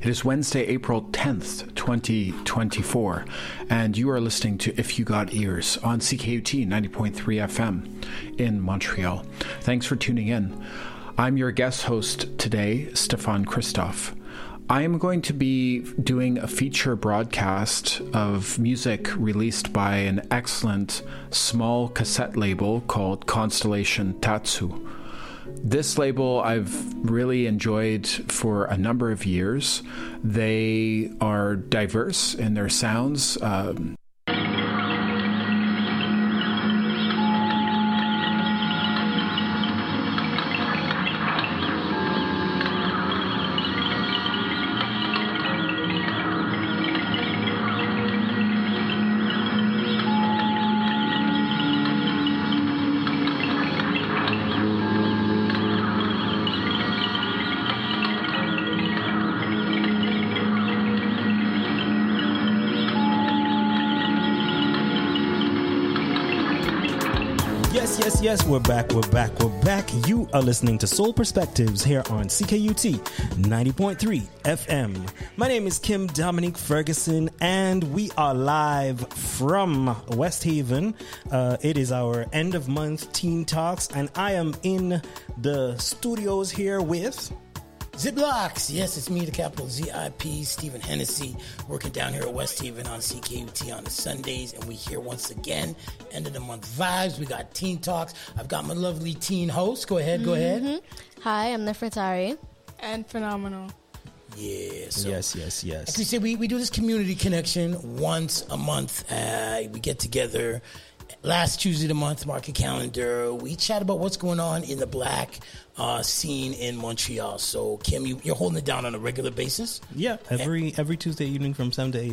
is Wednesday, April 10th, 2024, and you are listening to If You Got Ears on CKUT 90.3 FM in Montreal. Thanks for tuning in. I'm your guest host today, Stefan Christoph. I am going to be doing a feature broadcast of music released by an excellent small cassette label called Constellation Tatsu. This label I've really enjoyed for a number of years. They are diverse in their sounds. Yes, we're back. You are listening to Soul Perspectives here on CKUT 90.3 FM. My name is Kim Dominique Ferguson, and we are live from West Haven. It is our end of month Teen Talks, and I am in the studios here with Ziplocs. Yes, it's me, the capital ZIP, Stephen Hennessy, working down here at West Haven on CKUT on the Sundays, and we here once again, end of the month vibes. We got Teen Talks. I've got my lovely teen host. Go ahead. Hi, I'm Nefertari. And Phenomenal. Yeah. So yes. Like we say, we do this community connection once a month. We get together last Tuesday of the month, mark your calendar. We chat about what's going on in the black scene in Montreal. So, Kim, you're holding it down on a regular basis? Yeah, every Tuesday evening from 7 to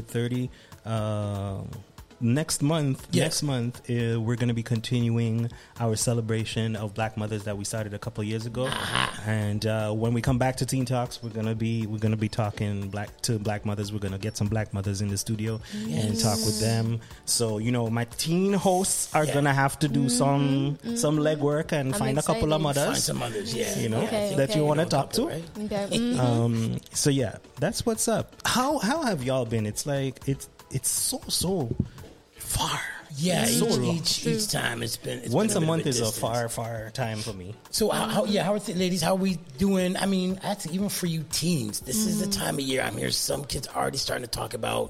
8:30. Next month, we're going to be continuing our celebration of Black mothers that we started a couple of years ago. And when we come back to Teen Talks, we're gonna be talking to Black mothers. We're gonna get some Black mothers in the studio and talk with them. So my teen hosts are gonna have to do some legwork and find a couple of mothers. Find some mothers, that you want to talk to. Right? Okay. So yeah, that's what's up. How have y'all been? It's like it's so far. Yeah, each time it's been once been a month is distance. a far time for me. So how are ladies? How are we doing? I mean, actually, even for you teens, this is the time of year. I'm here. Some kids already starting to talk about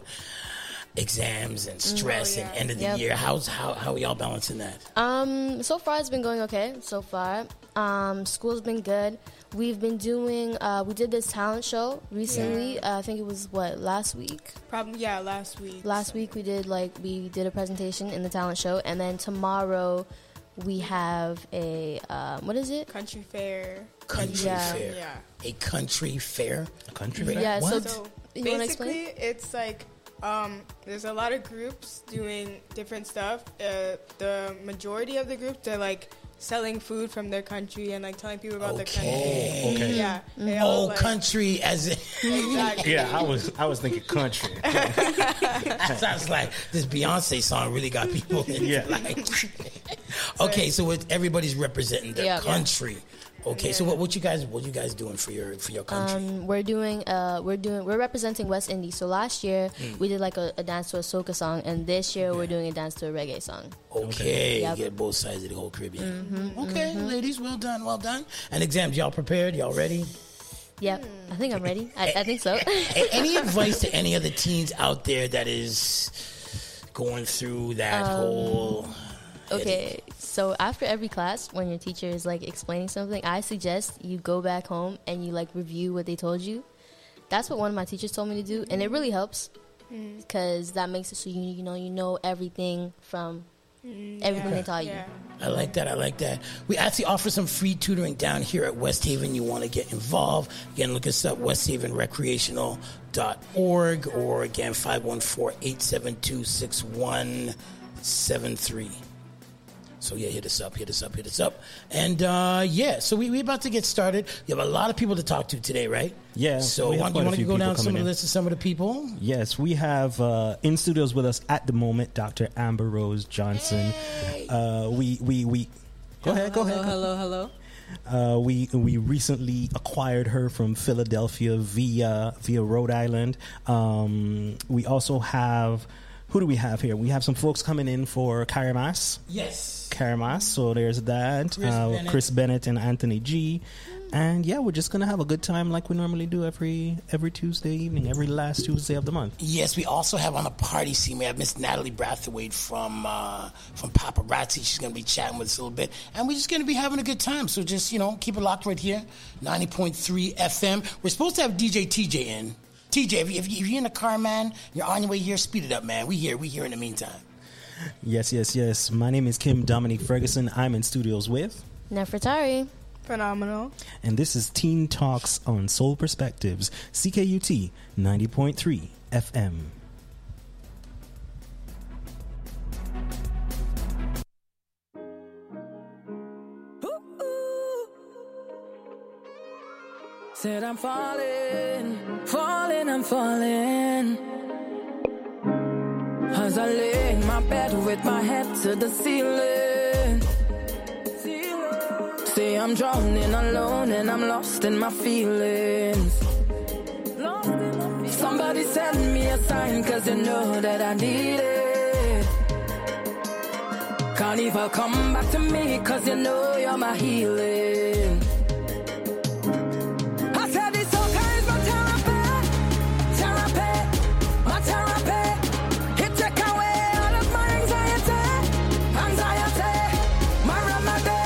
exams and stress and end of the year. How are y'all balancing that? So far it's been going okay. So far, school's been good. We've been doing. We did this talent show recently. I think it was last week. Probably last week. Last week we did a presentation in the talent show, and then tomorrow we have a what is it? Country fair. Fair. Yeah. A country fair. A country fair. Yeah. What? So basically, it's like there's a lot of groups doing different stuff. The majority of the groups, they're like selling food from their country and like telling people about their country. Okay. Yeah. Country as in Exactly. Yeah, I was thinking country. sounds like this Beyonce song really got people in. Yeah. Okay, so everybody's representing their country. Okay, so what you guys doing for your country? We're representing West Indies. So last year we did like a dance to a soca song, and this year we're doing a dance to a reggae song. Okay, Yep. you get both sides of the whole Caribbean. Okay, ladies, well done. And exams, y'all prepared? Y'all ready? Yep, I think I'm ready. I think so. Any advice to any other teens out there that is going through that whole? Okay, so after every class, when your teacher is like explaining something, I suggest you go back home and you like review what they told you. That's what one of my teachers told me to do, and it really helps because that makes it so you know everything from everything they taught you. Yeah. I like that. We actually offer some free tutoring down here at West Haven. You want to get involved? Again, look us up, westhavenrecreational.org, or again, 514-872-6173. So yeah, hit us up. And so we about to get started. You have a lot of people to talk to today, right? Yeah. So you want to go down some of the list of some of the people? Yes, we have in studios with us at the moment Dr. Amber Rose Johnson. Hey. We go ahead. Hello. We recently acquired her from Philadelphia via Rhode Island. We also have, who do we have here? We have some folks coming in for Karamas. Yes. Karamas. So there's that. Chris Bennett and Anthony G. And yeah, we're just gonna have a good time like we normally do every Tuesday evening, every last Tuesday of the month. Yes, we also have on the party scene, we have Miss Natalie Brathwaite from Paparazzi. She's gonna be chatting with us a little bit, and we're just gonna be having a good time. So just keep it locked right here, 90.3 FM. We're supposed to have DJ TJ in. TJ, if you're in the car, man, you're on your way here. Speed it up, man. We here in the meantime. Yes. My name is Kim Dominique Ferguson. I'm in studios with Nefertari. Phenomenal. And this is Teen Talks on Soul Perspectives, CKUT 90.3 FM. Said I'm falling, I'm falling. As I lay in my bed with my head to the ceiling. Say I'm drowning alone and I'm lost in my feelings. Somebody send me a sign, cause you know that I need it. Carnival, come back to me, cause you know you're my healing. I said this soca is my therapy, my therapy. It take away all of my anxiety, my remedy.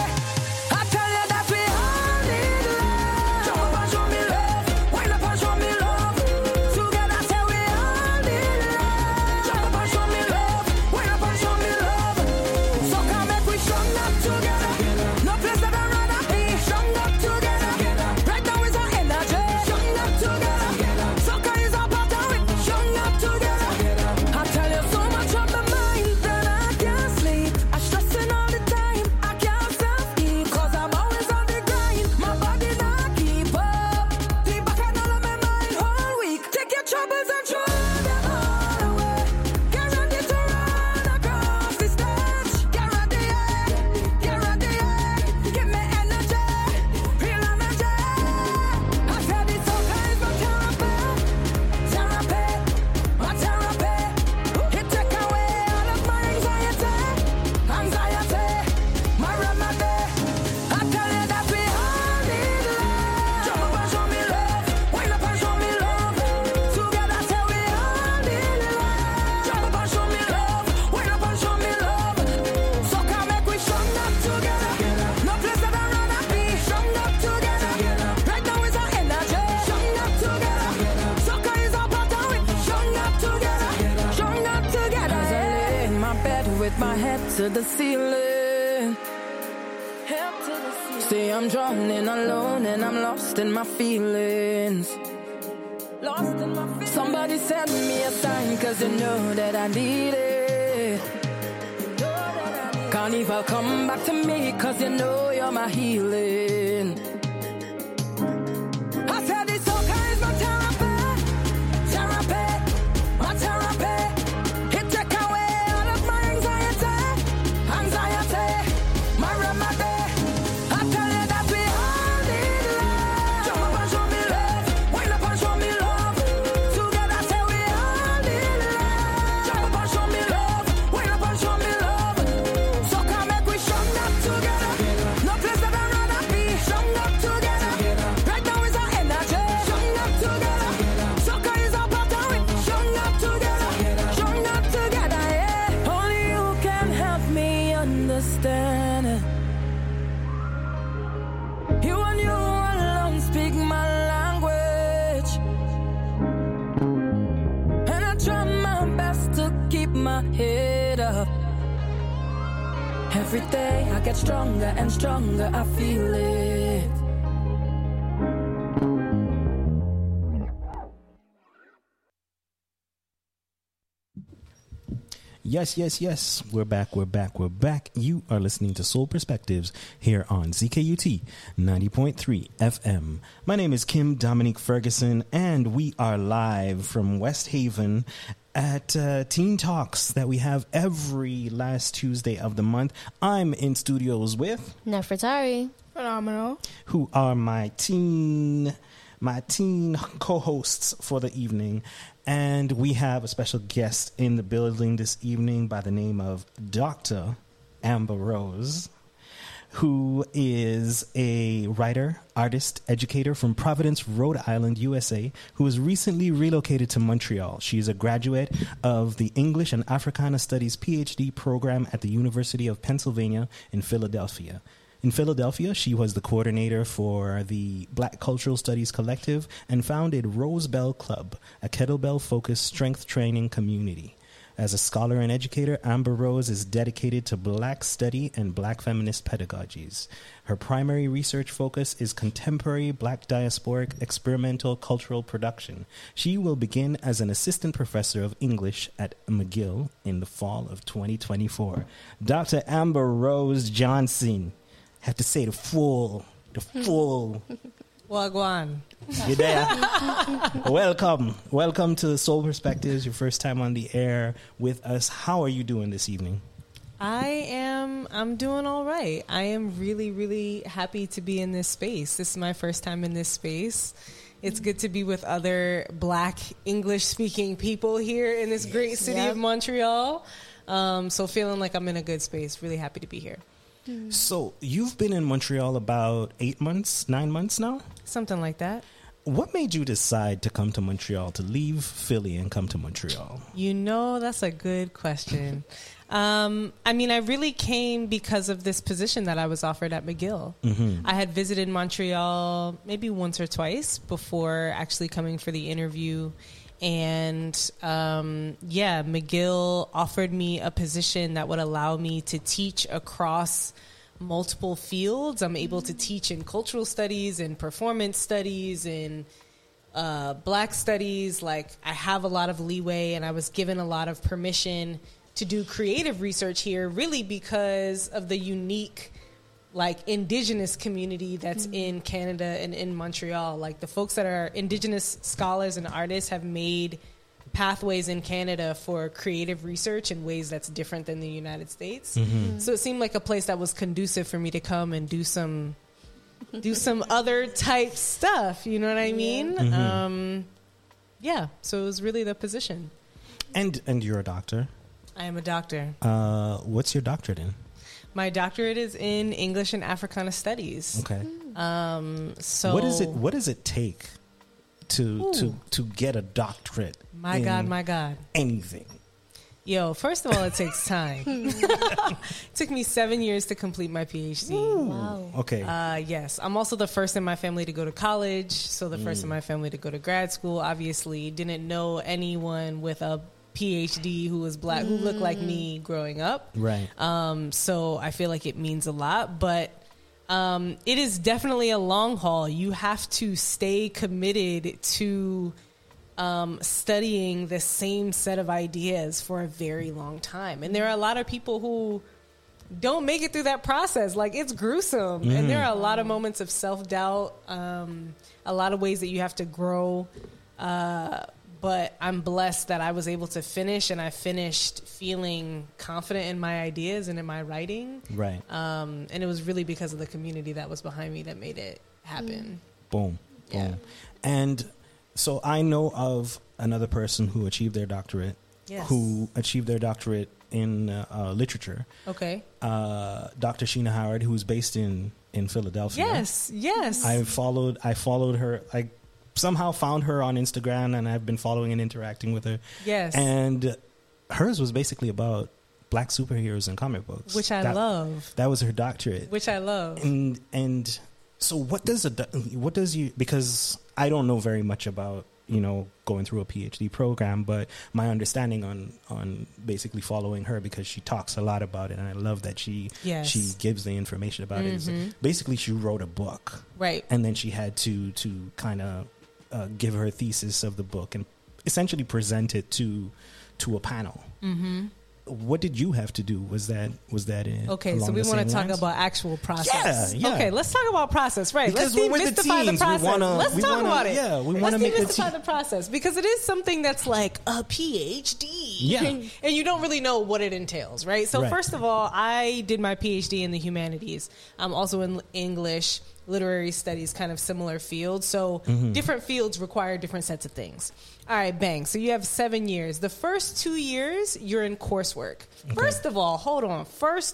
To the ceiling. Say I'm drowning alone and I'm lost in my feelings. Somebody send me a sign, cause you know that I need it. Carnival, come back to me, cause you know you're my healing. I said this soca is my therapy, my therapy. It take away all of my anxiety, my remedy. I tell you that we all need love. Jump up and show me love, wind up and show me love. Together say we all need love. Jump up and show me love, wind up and show me love. So come make we strong up together. No place that I'd rather be. Strong up together. Right now is our energy. Strong up together. Soca is our part of it. Strong up together. Strong up together, yeah. Only you can help me understand it. You and you alone speak my language, and I try my best to keep my head up. Every day I get stronger and stronger, I feel it. Yes. We're back. You are listening to Soul Perspectives here on ZKUT 90.3 FM. My name is Kim Dominique Ferguson, and we are live from West Haven at Teen Talks that we have every last Tuesday of the month. I'm in studios with Nefertari. Phenomenal. Phenomenal. who are my teen co-hosts for the evening. And we have a special guest in the building this evening by the name of Dr. Amber Rose, who is a writer, artist, educator from Providence, Rhode Island, USA, who has recently relocated to Montreal. She is a graduate of the English and Africana Studies PhD program at the University of Pennsylvania in Philadelphia. In Philadelphia, she was the coordinator for the Black Cultural Studies Collective and founded Rose Bell Club, a kettlebell-focused strength training community. As a scholar and educator, Amber Rose is dedicated to Black study and Black feminist pedagogies. Her primary research focus is contemporary Black diasporic experimental cultural production. She will begin as an assistant professor of English at McGill in the fall of 2024. Dr. Amber Rose Johnson. Have to say the full. Wagwan. You're there. Welcome to Soul Perspectives, your first time on the air with us. How are you doing this evening? I'm doing all right. I am really, really happy to be in this space. This is my first time in this space. It's good to be with other Black English-speaking people here in this great city of Montreal. So feeling like I'm in a good space. Really happy to be here. So you've been in Montreal about 9 months now? Something like that. What made you decide to come to Montreal, to leave Philly and come to Montreal? That's a good question. I really came because of this position that I was offered at McGill. Mm-hmm. I had visited Montreal maybe once or twice before actually coming for the interview. And McGill offered me a position that would allow me to teach across multiple fields. I'm able to teach in cultural studies and performance studies and Black studies. Like, I have a lot of leeway, and I was given a lot of permission to do creative research here, really because of the unique Indigenous community that's in Canada and in Montreal. Like, the folks that are Indigenous scholars and artists have made pathways in Canada for creative research in ways that's different than the United States. So it seemed like a place that was conducive for me to come and do some other type stuff. You know what I mean? So it was really the position. And you're a doctor? I am a doctor. What's your doctorate in? My doctorate is in English and Africana Studies. Okay. So what does it take to get a doctorate? My God. Anything. Yo, first of all, it takes time. It took me 7 years to complete my PhD. Wow. Okay. Yes. I'm also the first in my family to go to college. So the first in my family to go to grad school. Obviously, didn't know anyone with a PhD who was Black, who looked like me growing up. Right. So I feel like it means a lot, but it is definitely a long haul. You have to stay committed to studying the same set of ideas for a very long time. And there are a lot of people who don't make it through that process. Like, it's gruesome. And there are a lot of moments of self-doubt, a lot of ways that you have to grow. But I'm blessed that I was able to finish, and I finished feeling confident in my ideas and in my writing. Right. And it was really because of the community that was behind me that made it happen. Boom. Yeah. And so I know of another person who achieved their doctorate, who achieved their doctorate in literature. Okay. Dr. Sheena Howard, who's based in Philadelphia. Yes. I followed her. I somehow found her on Instagram, and I've been following and interacting with her. Yes. And hers was basically about Black superheroes and comic books, which I love. That was her doctorate, which I love. And so because I don't know very much about going through a PhD program, but my understanding on basically following her, because she talks a lot about it, and I love that she gives the information about it. Is basically, she wrote a book, right, and then she had to kind of give her thesis of the book and essentially present it to a panel. what did you have to do? Was that in Okay, so we want to talk about actual process. Yeah. Okay, let's talk about process. Right. Because let's when we're the demystify teens, the process. Let's we talk wanna- about it. yeah, we wanna Let's make the demystify the process because it is something that's like a PhD. Yeah. And you don't really know what it entails, right? So Right. first of all, I did my PhD in the humanities. I'm also in English, literary studies, kind of similar fields. So different fields require different sets of things. All right, bang. So you have 7 years. The first 2 years, you're in coursework. First of all, hold on. First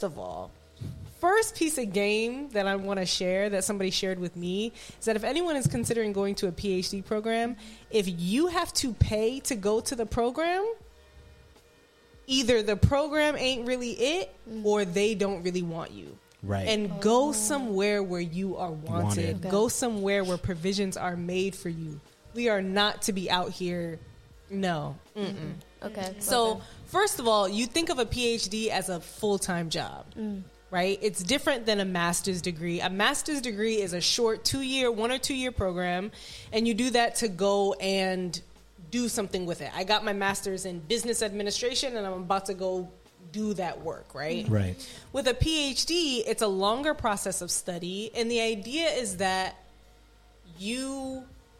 piece of game that I want to share that somebody shared with me is that if anyone is considering going to a PhD program, if you have to pay to go to the program, either the program ain't really it or they don't really want you. Right. And go somewhere where you are wanted. Okay. Go somewhere where provisions are made for you. We are not to be out here. No. Mm-mm. Okay. So, first of all, you think of a PhD as a full-time job, right? It's different than a master's degree. A master's degree is a short 1 or 2 year program, and you do that to go and do something with it. I got my master's in business administration, and I'm about to go do that work, right? Right. With a PhD, it's a longer process of study, and the idea is that you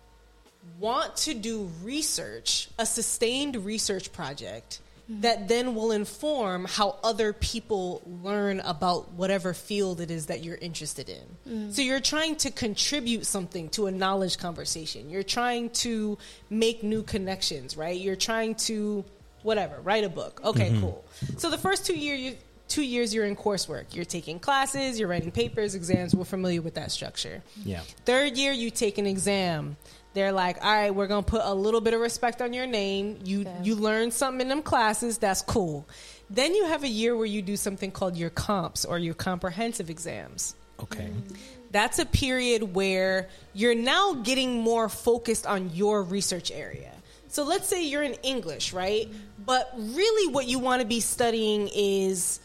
want to do research, a sustained research project that then will inform how other people learn about whatever field it is that you're interested in. So you're trying to contribute something to a knowledge conversation. You're trying to make new connections, right? You're trying to write a book. Okay, cool. So the first 2 years you're in coursework. You're taking classes, you're writing papers, exams. We're familiar with that structure. Yeah. Third year, you take an exam. They're like, all right, we're going to put a little bit of respect on your name. You learn something in them classes. That's cool. Then you have a year where you do something called your comps or your comprehensive exams. Okay. That's a period where you're now getting more focused on your research area. So let's say you're in English, right? But really what you want to be studying is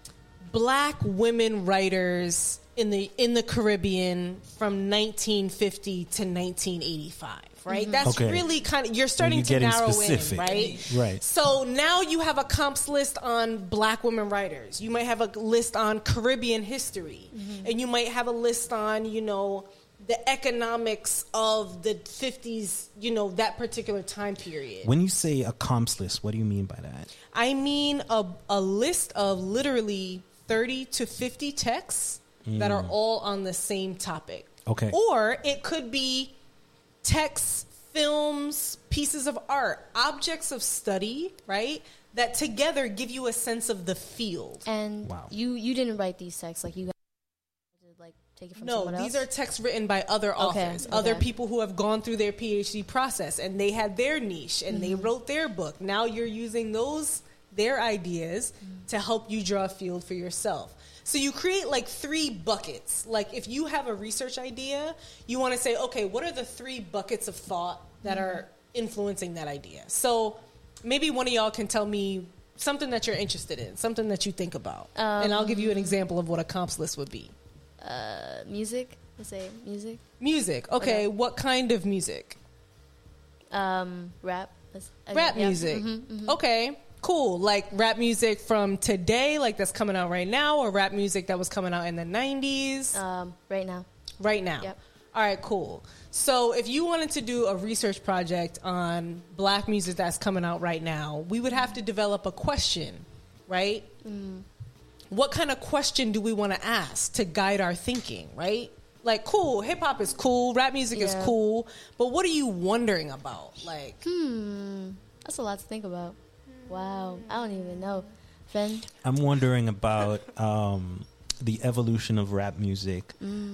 Black women writers in the Caribbean from 1950 to 1985, right? That's Okay. really kind of, you're starting to getting narrow specific. in, right? Right. So now you have a comps list on Black women writers. You might have a list on Caribbean history. And you might have a list on, the economics of the 50s, that particular time period. When you say a comps list, what do you mean by that? I mean a list of literally 30 to 50 texts that are all on the same topic. Okay. Or it could be texts, films, pieces of art, objects of study, right? That together give you a sense of the field. And Wow. you didn't write these texts, like you guys take it from No, someone else? these are texts written by other authors, other people who have gone through their PhD process, and they had their niche, and they wrote their book. Now you're using their ideas to help you draw a field for yourself. So you create like 3 buckets. Like if you have a research idea, you want to say, okay, what are the 3 buckets of thought that are influencing that idea? So maybe one of y'all can tell me something that you're interested in, something that you think about. And I'll give you an example of what a comps list would be. Music. Let's say music. Music. Okay, what kind of music? Rap. Rap music. Okay, cool. Like rap music from today, like that's coming out right now, or rap music that was coming out in the 90s? Right now. Right now. Yep. All right, cool. So if you wanted to do a research project on Black music that's coming out right now, we would have to develop a question, right? What kind of question do we want to ask to guide our thinking, right? Like, cool, hip hop is cool, rap music is cool, but what are you wondering about? Like, That's a lot to think about. Wow. I don't even know. Fen? I'm wondering about the evolution of rap music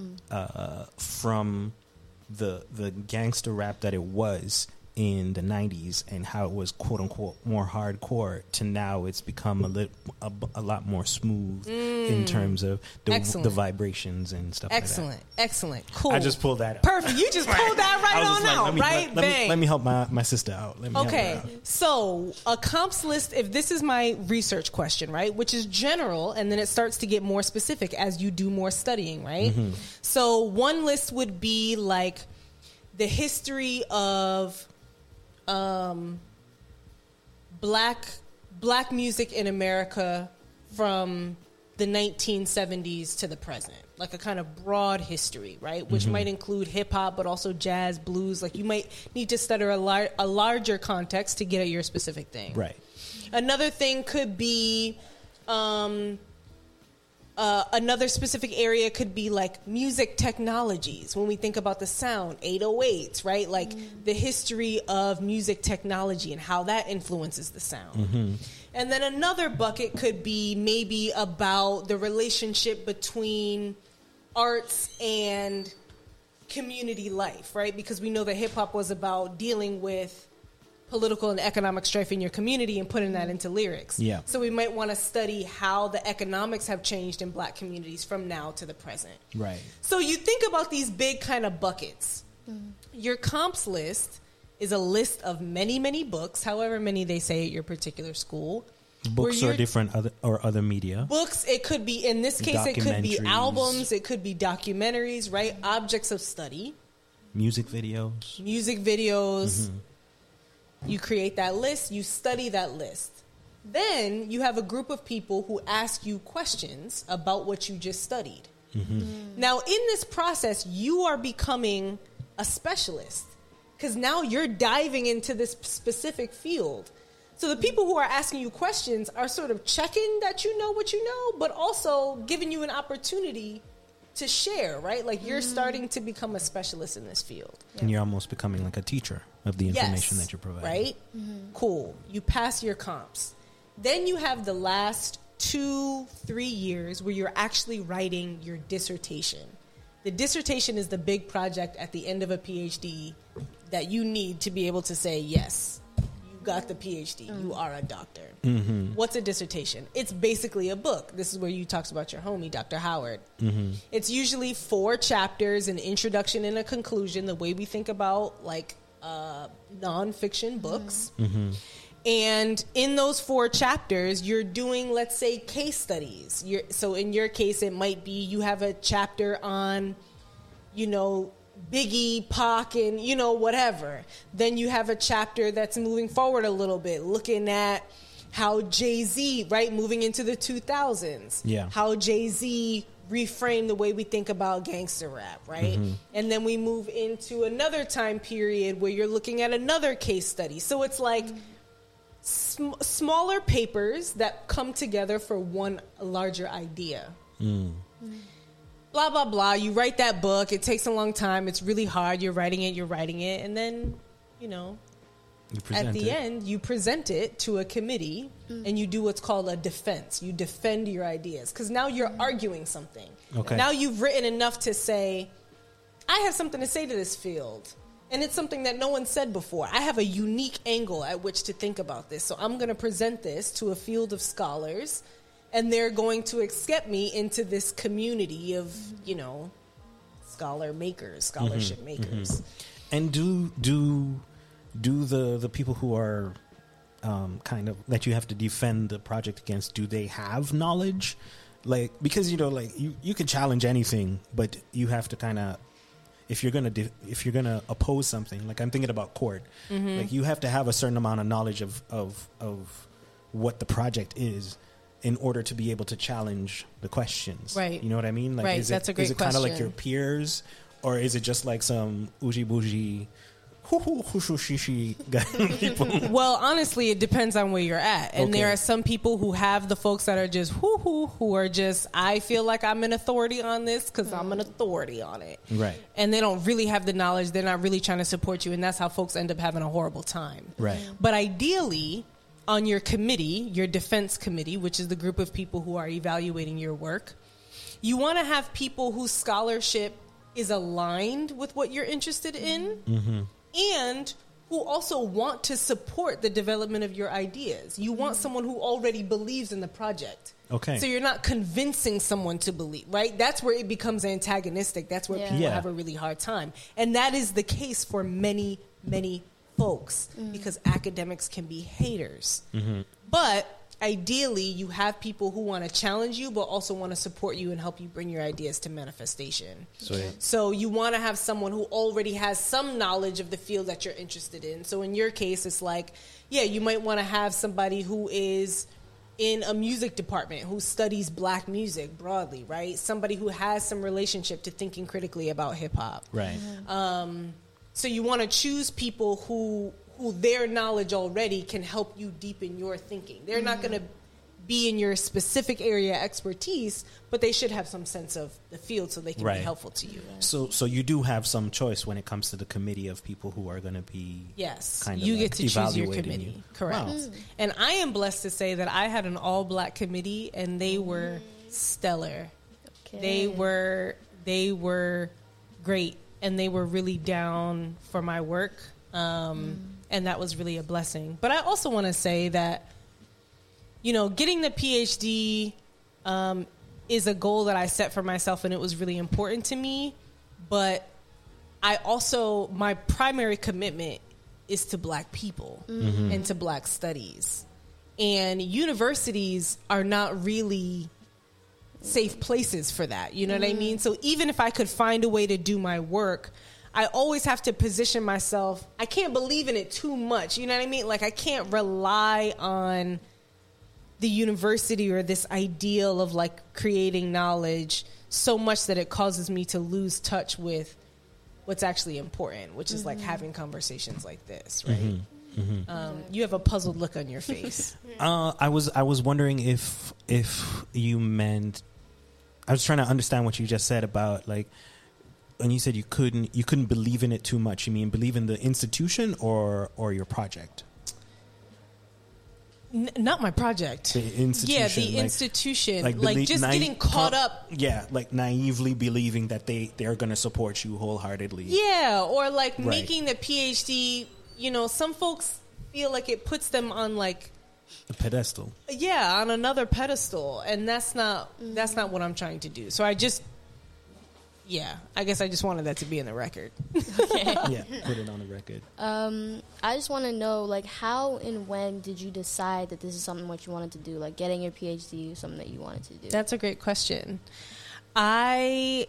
from the gangster rap that it was in the 90s and how it was quote unquote more hardcore to now it's become a lot more smooth in terms of the vibrations and stuff like that. Excellent. Cool. I just pulled that out. Perfect. You just pulled that right on out, right? Bang. Let me help my sister out. Okay, so a comps list, if this is my research question, right, which is general, and then it starts to get more specific as you do more studying, right? So one list would be like the history of Black Black music in America from the 1970s to the present, like a kind of broad history, right? Which might include hip hop, but also jazz, blues. Like you might need to study a larger context to get at your specific thing. Right. Another thing could be, another specific area could be like music technologies. When we think about the sound, 808s, right? Like the history of music technology and how that influences the sound. And then another bucket could be maybe about the relationship between arts and community life, right? Because we know that hip hop was about dealing with political and economic strife in your community and putting that into lyrics. Yeah. So we might want to study how the economics have changed in Black communities from now to the present. Right. So you think about these big kind of buckets. Your comps list is a list of many, many books, however many they say at your particular school. Books or different other media. Books, it could be, in this case, it could be Documentaries. albums, it could be documentaries, right? Objects of study. Music videos. You create that list, you study that list. Then you have a group of people who ask you questions about what you just studied. Now, in this process, you are becoming a specialist because now you're diving into this specific field. So the people who are asking you questions are sort of checking that you know what you know, but also giving you an opportunity to share, right? Like you're starting to become a specialist in this field. And you're almost becoming like a teacher of the information that you're providing. Right? Cool. You pass your comps. Then you have the last 2-3 years where you're actually writing your dissertation. The dissertation is the big project at the end of a PhD that you need to be able to say, yes, you got the PhD. You are a doctor. What's a dissertation? It's basically a book. This is where you talked about your homie, Dr. Howard. It's usually 4 chapters, an introduction and a conclusion, the way we think about like nonfiction books. And in those 4 chapters, you're doing, let's say, case studies. So in your case, it might be you have a chapter on, you know, Biggie, Pac, and, you know, whatever. Then you have a chapter that's moving forward a little bit, looking at how Jay-Z, right, moving into the 2000s. Yeah. How Jay-Z reframed the way we think about gangster rap, right? And then we move into another time period where you're looking at another case study. So it's like smaller papers that come together for one larger idea. Blah, blah, blah. You write that book. It takes a long time. It's really hard. You're writing it. And then, you know, at the end, you present it to a committee and you do what's called a defense. You defend your ideas because now you're arguing something. Okay. Now you've written enough to say, I have something to say to this field. And it's something that no one said before. I have a unique angle at which to think about this. So I'm going to present this to a field of scholars, and they're going to accept me into this community of, you know, scholarship makers. And do the people who are kind of that you have to defend the project against, do they have knowledge? Like, because, you know, like you can challenge anything, but you have to kind of, if you're gonna oppose something, like I'm thinking about court, like you have to have a certain amount of knowledge of what the project is in order to be able to challenge the questions. Right. You know what I mean? Like, Right. That's a great Is it kind of like question. your peers, or is it just like some oogie bougie, people? Well, honestly, it depends on where you're at. And Okay. there are some people who have the folks that are just who are just, I feel like I'm an authority on this because I'm an authority on it. Right. And they don't really have the knowledge. They're not really trying to support you. And that's how folks end up having a horrible time. Right. But ideally, on your committee, your defense committee, which is the group of people who are evaluating your work, you want to have people whose scholarship is aligned with what you're interested in and who also want to support the development of your ideas. You want someone who already believes in the project. Okay. So you're not convincing someone to believe, right? That's where it becomes antagonistic. That's where people Yeah. have a really hard time. And that is the case for many, many folks because academics can be haters. But ideally you have people who want to challenge you but also want to support you and help you bring your ideas to manifestation. Sweet. So you want to have someone who already has some knowledge of the field that you're interested in. So in your case, it's like, yeah, you might want to have somebody who is in a music department who studies black music broadly, right? Somebody who has some relationship to thinking critically about hip hop. Right. So you want to choose people who their knowledge already can help you deepen your thinking. They're not going to be in your specific area of expertise, but they should have some sense of the field so they can Right. be helpful to you. So you do have some choice when it comes to the committee of people who are going to be Yes, kind of you like get to choose your evaluating committee. you. Correct. Wow. And I am blessed to say that I had an all-black committee, and they were stellar. Okay. They were great, and they were really down for my work, and that was really a blessing. But I also want to say that, getting the PhD is a goal that I set for myself, and it was really important to me. But my primary commitment is to black people and to black studies. And universities are not really safe places for that. You know what I mean? So even if I could find a way to do my work, I always have to position myself. I can't believe in it too much. You know what I mean? Like, I can't rely on the university or this ideal of like creating knowledge so much that it causes me to lose touch with what's actually important, which is like having conversations like this, right? You have a puzzled look on your face. I was wondering if you meant. I was trying to understand what you just said about like when you said you couldn't believe in it too much. You mean believe in the institution or your project? Not my project. The institution. Yeah, the like, institution. like Like, just getting caught up. Yeah, like naively believing that they're going to support you wholeheartedly. Yeah, or like Right. making the PhD. Some folks feel like it puts them on like, A pedestal. yeah, on another pedestal, and that's not what I'm trying to do. So I guess I just wanted that to be in the record. Yeah, put it on the record. I just want to know, like, how and when did you decide that this is something what you wanted to do? Like, getting your PhD was something that you wanted to do? That's a great question. It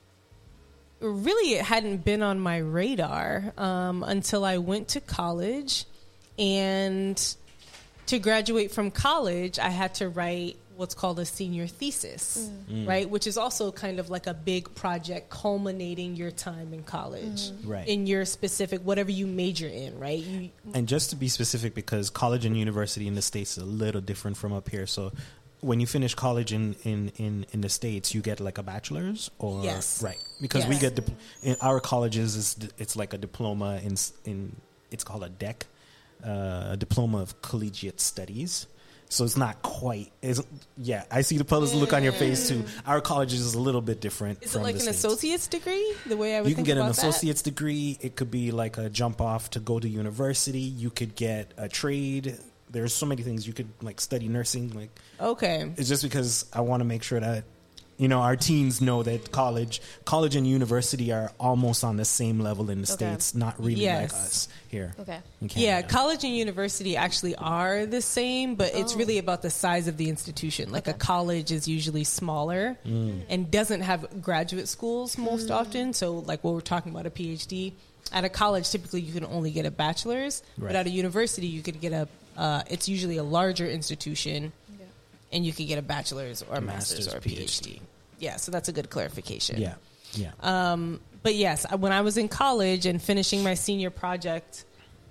hadn't been on my radar until I went to college, and to graduate from college, I had to write what's called a senior thesis, right? Which is also kind of like a big project culminating your time in college, Right. in your specific, whatever you major in, right? And just to be specific, because college and university in the States is a little different from up here. So when you finish college in the States, you get like a bachelor's or Yes. right? Because we Yes. get in our colleges it's like a diploma in it's called a DEC, a diploma of collegiate studies. So it's not quite. I see the puzzled look on your face too. Our college is a little bit different. Is it from like the an States. associate's degree? The way I would You can think get an about that? associate's degree. It could be like a jump off to go to university. You could get a trade. There's so many things. You could like study nursing. Like Okay. it's just because I want to make sure that our teens know that college and university are almost on the same level in the Okay. States. Not really Yes. like us here. Okay. in Yeah, Canada. college and university actually are the same, but it's really about the size of the institution. Like a college is usually smaller and doesn't have graduate schools most often. So like what we're talking about, a PhD. At a college, typically you can only get a bachelor's, Right. but at a university you could get it's usually a larger institution, and you could get a bachelor's or a master's or a PhD. Yeah, so that's a good clarification. Yeah. But yes, when I was in college and finishing my senior project,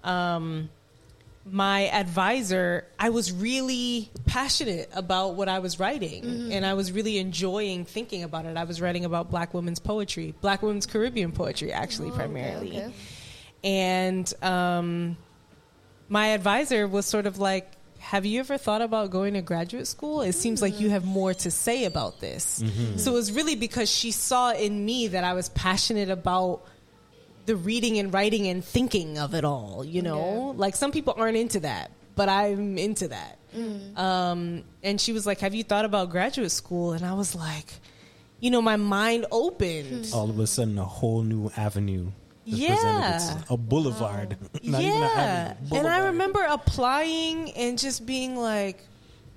my advisor, I was really passionate about what I was writing, and I was really enjoying thinking about it. I was writing about Black women's poetry, Black women's Caribbean poetry, actually, primarily. Okay. And my advisor was sort of like, have you ever thought about going to graduate school? It seems like you have more to say about this. So it was really because she saw in me that I was passionate about the reading and writing and thinking of it all, Like some people aren't into that, but I'm into that. And she was like, have you thought about graduate school? And I was like, my mind opened. All of a sudden, a whole new avenue. is presented. It's a boulevard. Not even an avenue. And I Boulevard. remember applying and just being like,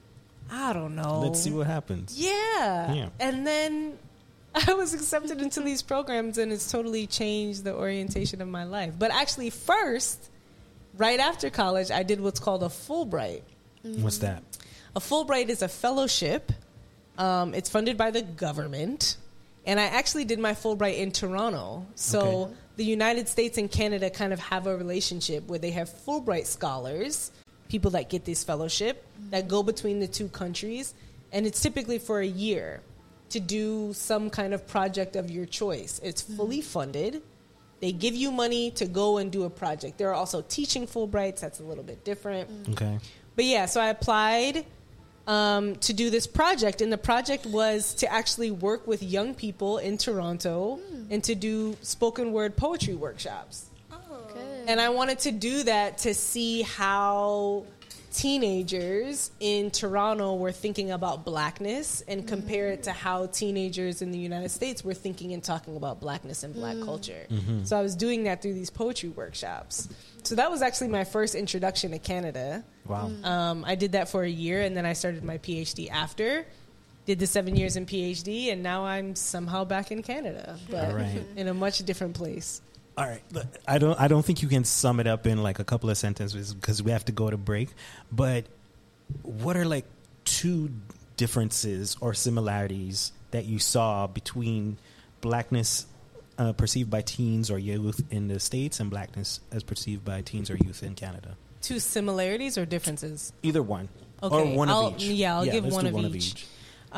I don't know. Let's see what happens. Yeah. And then I was accepted into these programs, and it's totally changed the orientation of my life. But actually, first, right after college, I did what's called a Fulbright. What's that? A Fulbright is a fellowship. It's funded by the government. And I actually did my Fulbright in Toronto. So the United States and Canada kind of have a relationship where they have Fulbright scholars, people that get this fellowship, that go between the two countries. And it's typically for a year to do some kind of project of your choice. It's fully funded. They give you money to go and do a project. There are also teaching Fulbrights. That's a little bit different. Okay. But yeah, so I applied to do this project, and the project was to actually work with young people in Toronto and to do spoken word poetry workshops. And I wanted to do that to see how teenagers in Toronto were thinking about blackness and compare it to how teenagers in the United States were thinking and talking about blackness and black culture. So I was doing that through these poetry workshops. So that was actually my first introduction to Canada. Wow. I did that for a year, and then I started my PhD after. Did the 7 years in PhD, and now I'm somehow back in Canada, but in a much different place. All right. I don't think you can sum it up in like a couple of sentences because we have to go to break. But what are like two differences or similarities that you saw between blackness perceived by teens or youth in the States and blackness as perceived by teens or youth in Canada? Two similarities or differences? Either one. Okay. Or one of each. Yeah, I'll give one of each.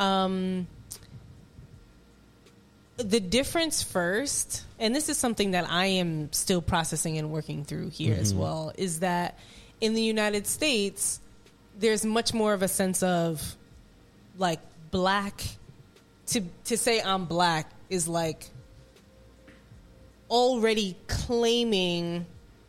The difference first, and this is something that I am still processing and working through here as well, is that in the United States, there's much more of a sense of like black. To say I'm black is like already claiming.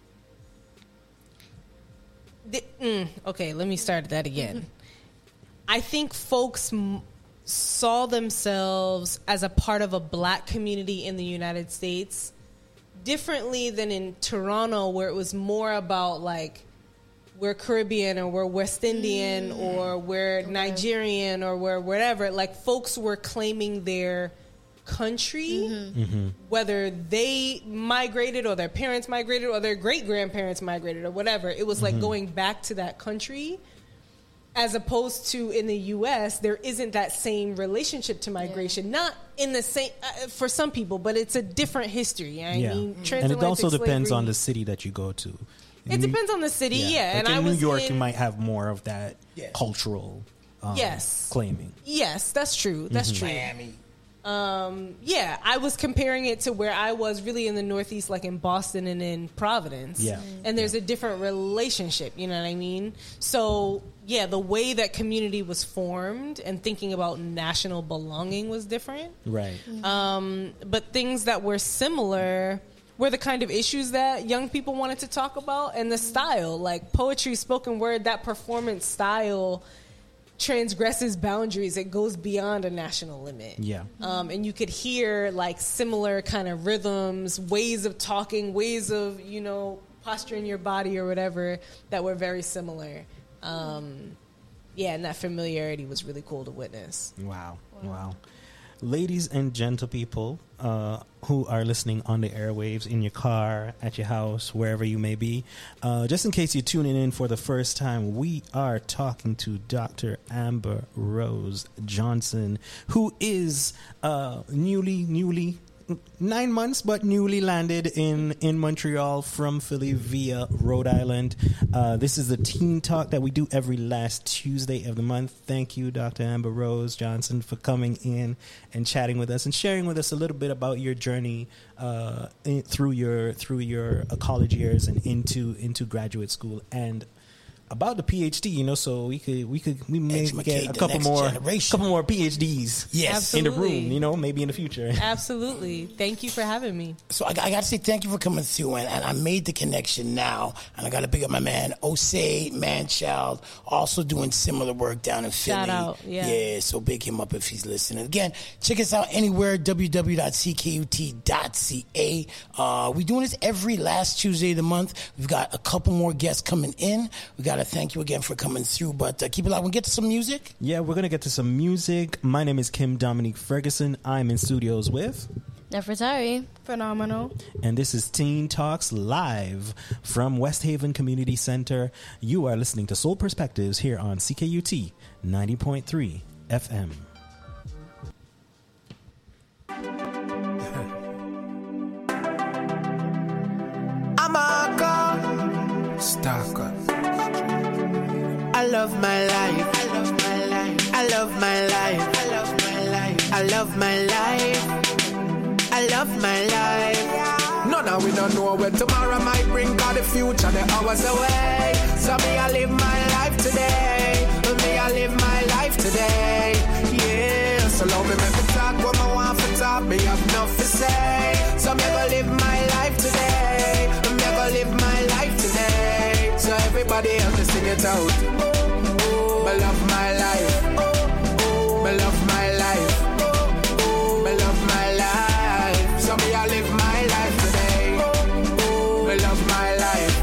Okay, let me start that again. I think folks saw themselves as a part of a black community in the United States differently than in Toronto, where it was more about like we're Caribbean or we're West Indian or we're Nigerian or we're whatever. Like folks were claiming their country, whether they migrated or their parents migrated or their great-grandparents migrated or whatever. It was like going back to that country. As opposed to in the U.S., there isn't that same relationship to migration. Not in the same, for some people, but it's a different history. I mean, and it also depends slavery, on the city that you go to. It depends on the city, yeah. Like and in I was New York, you might have more of that Yeah. cultural claiming. Yes, that's true. That's true. Miami. Yeah, I was comparing it to where I was really in the Northeast, like in Boston and in Providence. Yeah. And there's a different relationship, you know what I mean? So, yeah, the way that community was formed and thinking about national belonging was different. Right. But things that were similar were the kind of issues that young people wanted to talk about, and the style, like poetry, spoken word, that performance style transgresses boundaries. It goes beyond a national limit. Yeah. And you could hear like similar kind of rhythms, ways of talking, ways of, you know, posturing your body or whatever that were very similar. Yeah, and that familiarity was really cool to witness. Wow. Ladies and gentle people who are listening on the airwaves, in your car, at your house, wherever you may be, just in case you're tuning in for the first time, we are talking to Dr. Amber Rose Johnson, who is newly 9 months, but newly landed in Montreal from Philly via Rhode Island. This is the Teen Talk that we do every last Tuesday of the month. Thank you, Dr. Amber Rose Johnson, for coming in and chatting with us and sharing with us a little bit about your journey through your college years and into graduate school, and about the PhD, you know, so we may get a couple more PhDs in the room, you know, maybe in the future. Absolutely. Thank you for having me. So I got to say thank you for coming through, and I made the connection now, and I got to pick up my man Osei Manchild, also doing similar work down in Philly. Shout out, yeah. So big him up if he's listening. Again, check us out anywhere, www.ckut.ca. We're doing this every last Tuesday of the month. We've got a couple more guests coming in. We got to thank you again for coming through. But keep it loud. We'll get to some music. Yeah, we're going to get to some music. My name is Kim Dominique Ferguson. I'm in studios with... Nefertari. Phenomenal. And this is Teen Talks live from West Haven Community Center. You are listening to Soul Perspectives here on CKUT 90.3 FM. I'm a god. Stalker. I love my life. I love my life. I love my life. I love my life. I love my life. I love my life. No, now we don't know where tomorrow might bring, cause the future, the hours away. So me, I live my life today. Me, I live my life today. Yeah, so love me, make me talk what I want to talk. Me have enough to say. So me, I live my life today. Me, I live my life today. So everybody else to sing it out. Me love my life. Me love my life. Me love my life. So me, I live my life today. Me love my life.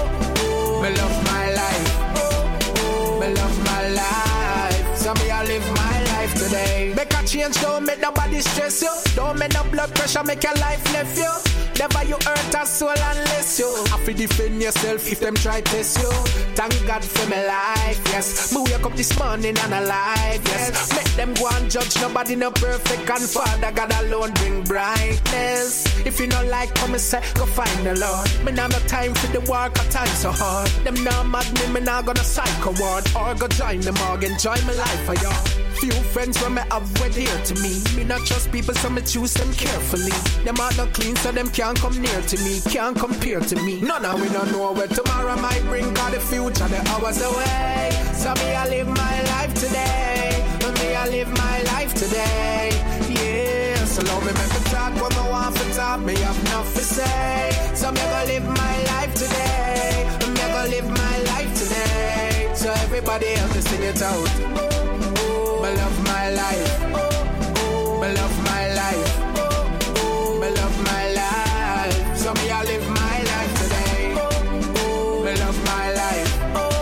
Me love my life. Me love my life. So me, I live my life today. Make a change, don't make nobody stress you. Don't make no blood pressure, make your life left you. Never you hurt a soul unless you have to defend yourself if them try to test you. Thank God for my life, yes. Me wake up this morning and alive, yes. Make them go and judge, nobody no perfect. And Father God alone bring brightness. If you don't like come and say, go find the Lord. Me now no time for the work, a time so hard. Them now mad me not gonna psycho ward. Or go join them or enjoy my life for y'all. Few friends when me have were dear to me. Me not trust people, so me choose them carefully. Them are not clean, so them can't come near to me, can't compare to me. No, now we don't know where tomorrow might bring, cause the future, the hours away. So me, I live my life today. Me, I live my life today. Yeah, so love me, make me talk what I want to talk. Me have enough to say. So me, I live my life today. Me, I live my life today. So everybody else to sing it out. Me love my life. Me love my life. Me love my life. So me, I live my life today. Me love my life.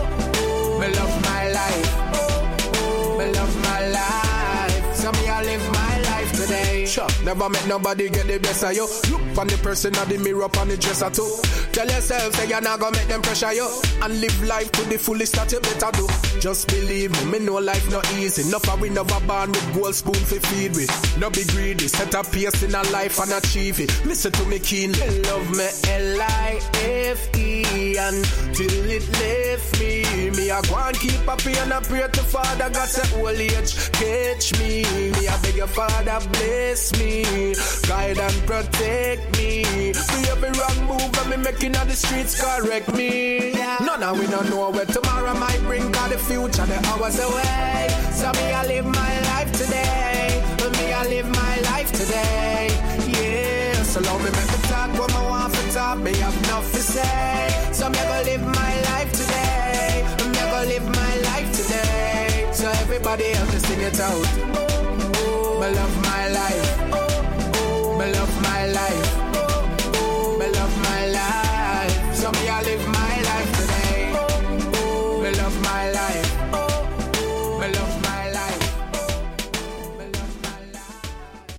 Me love my life. Me love my life. So me, I live my life today. Sure, never met nobody get the best of you. Look on the person of the mirror on the dresser too. Tell yourself that you're not gonna make them pressure you. And live life to the fullest that you better do. Just believe me know life not easy. Enough of we never born with gold spoon for feed with. No be greedy, set a pace in a life and achieve it. Listen to me keenly. Love me L-I-F-E until it left me. Me I go and keep up and I pray to Father God say old age catch me. Me I beg your Father bless me, guide and protect me. For every wrong move and me making on the streets correct me. No, now we don't know where tomorrow might bring, cause the future, the hours away. So me, I live my life today. Me, I live my life today. Yeah, so love me, make me talk what I want to talk. Me have enough to say. So me, I go live my life today. Me, I go live my life today. So everybody else to sing it out. Me love my life. Me love my life. Me love my life. So me, I live my life today. Me love my life. Me love my life. Me love my life.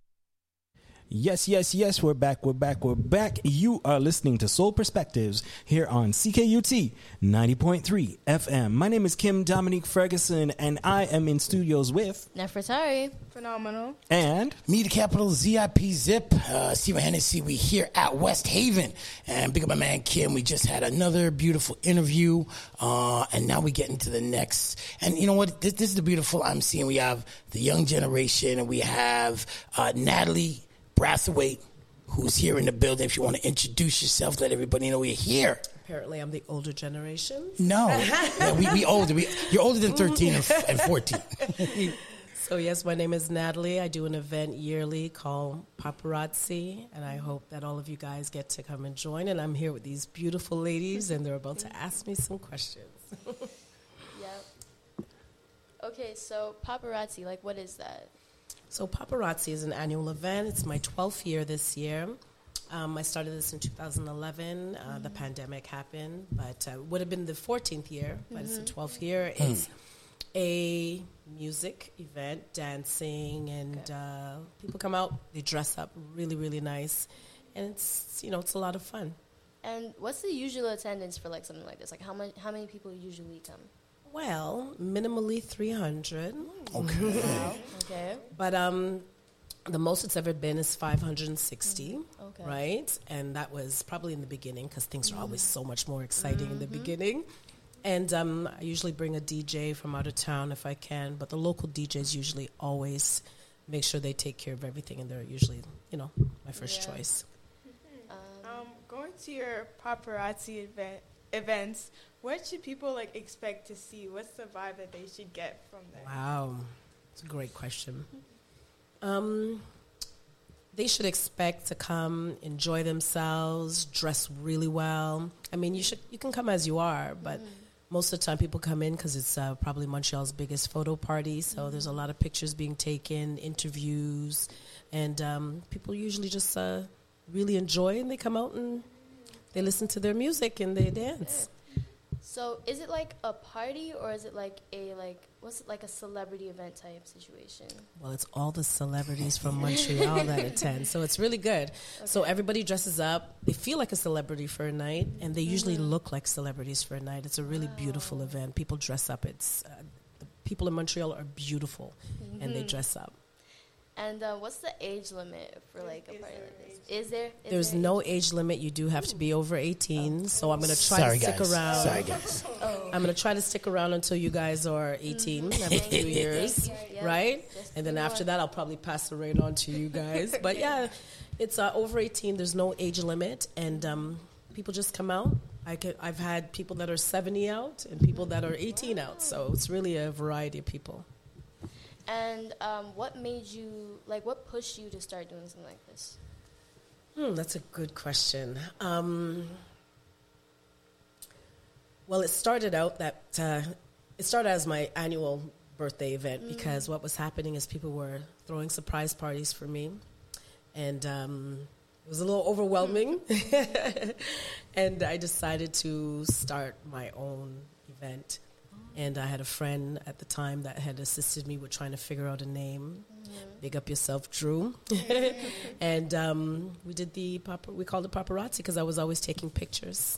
Yes, we're back. You are listening to Soul Perspectives here on CKUT 90.3 FM. My name is Kim Dominique Ferguson, and I am in studios with... Nefertari. Phenomenal. And... Me, the capital ZIP Zip. Stephen Hennessy, we here at West Haven. And big up my man Kim. We just had another beautiful interview. And now we get into the next. And you know what? This is the beautiful I'm seeing. We have the young generation, and we have Natalie Brathwaite, who's here in the building. If you want to introduce yourself, let everybody know we're here. Apparently, I'm the older generation. No. Yeah, we older. You're older than 13 and 14. So, yes, my name is Natalie. I do an event yearly called Paparazzi, and I hope that all of you guys get to come and join. And I'm here with these beautiful ladies, and they're about to ask me some questions. Yep. Okay, so Paparazzi, what is that? So Paparazzi is an annual event. It's my 12th year this year. I started this in 2011. The pandemic happened, but it would have been the 14th year, but it's the 12th year. It's a music event, dancing, and people come out, they dress up really, really nice, and it's a lot of fun. And what's the usual attendance for like something like this? Like how many people usually come? Well, minimally 300. Okay. Wow. Okay. But the most it's ever been is 560, Okay. right? And that was probably in the beginning because things are always so much more exciting in the beginning. And I usually bring a DJ from out of town if I can, but the local DJs usually always make sure they take care of everything, and they're usually, my first choice. Going to your paparazzi events, what should people like expect to see? What's the vibe that they should get from there? Wow, it's a great question. They should expect to come, enjoy themselves, dress really well. I mean, you can come as you are, but most of the time people come in because it's probably Montreal's biggest photo party. So there's a lot of pictures being taken, interviews, and people usually just really enjoy, and they come out and they listen to their music and they dance. So is it like a party, or is it like a celebrity event type situation? Well, it's all the celebrities from Montreal that attend, so it's really good. Okay. So everybody dresses up. They feel like a celebrity for a night, and they usually look like celebrities for a night. It's a really beautiful event. People dress up. It's the people in Montreal are beautiful, and they dress up. And what's the age limit for like a party like this? Is there? There's no age limit. You do have to be over 18. So I'm going to try to stick around. Sorry, guys. I'm going to try to stick around until you guys are 18. I have a few years, right? And then after that, I'll probably pass the reign on to you guys. But yeah, it's over 18. There's no age limit, and people just come out. I've had people that are 70 out and people that are 18 out. So it's really a variety of people. And what made you, what pushed you to start doing something like this? That's a good question. Well, it started out it started as my annual birthday event because what was happening is people were throwing surprise parties for me, and it was a little overwhelming. And I decided to start my own event. And I had a friend at the time that had assisted me with trying to figure out a name. Big up yourself, Drew. And we did we called it paparazzi because I was always taking pictures.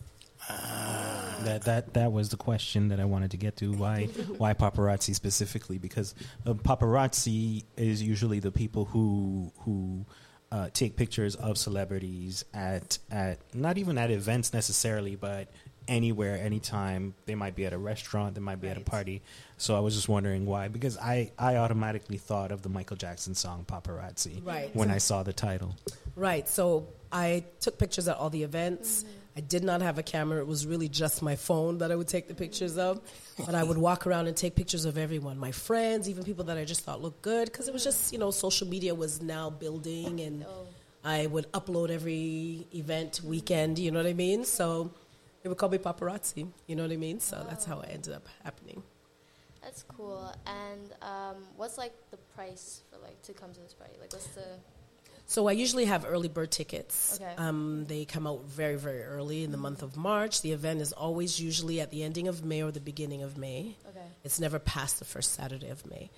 That was the question that I wanted to get to. Why paparazzi specifically? Because paparazzi is usually the people who take pictures of celebrities at not even at events necessarily, but anywhere, anytime. They might be at a restaurant, they might be at a party. So I was just wondering why, because I automatically thought of the Michael Jackson song Paparazzi when I saw the title. Right. So I took pictures at all the events. I did not have a camera. It was really just my phone that I would take the pictures of. But I would walk around and take pictures of everyone, my friends, even people that I just thought looked good, because it was just, social media was now building, and I would upload every event weekend, you know what I mean? So they would call me paparazzi, you know what I mean? So that's how it ended up happening. That's cool. And what's the price for to come to this party? What's the... So I usually have early bird tickets. Okay. They come out very, very early in the month of March. The event is always usually at the ending of May or the beginning of May. Okay. It's never past the first Saturday of May.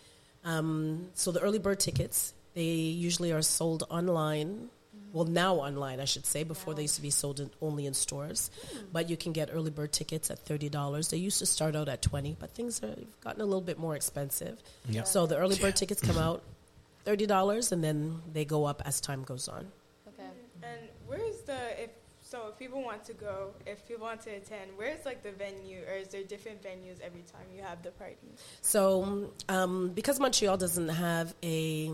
So the early bird tickets, they usually are sold online. Well, now online, I should say. Before they used to be sold only in stores. But you can get early bird tickets at $30. They used to start out at $20, but things have gotten a little bit more expensive. Yep. So the early bird tickets come out $30, and then they go up as time goes on. Okay. And where's if people want to go, if people want to attend, where's the venue, or is there different venues every time you have the party? So because Montreal doesn't have a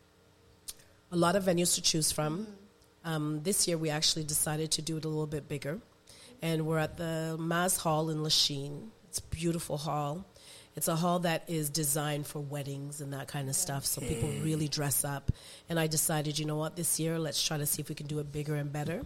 lot of venues to choose from, this year we actually decided to do it a little bit bigger, and we're at the Maz Hall in Lachine. It's a beautiful hall. It's a hall that is designed for weddings and that kind of stuff, so people really dress up. And I decided, you know what, this year, let's try to see if we can do it bigger and better.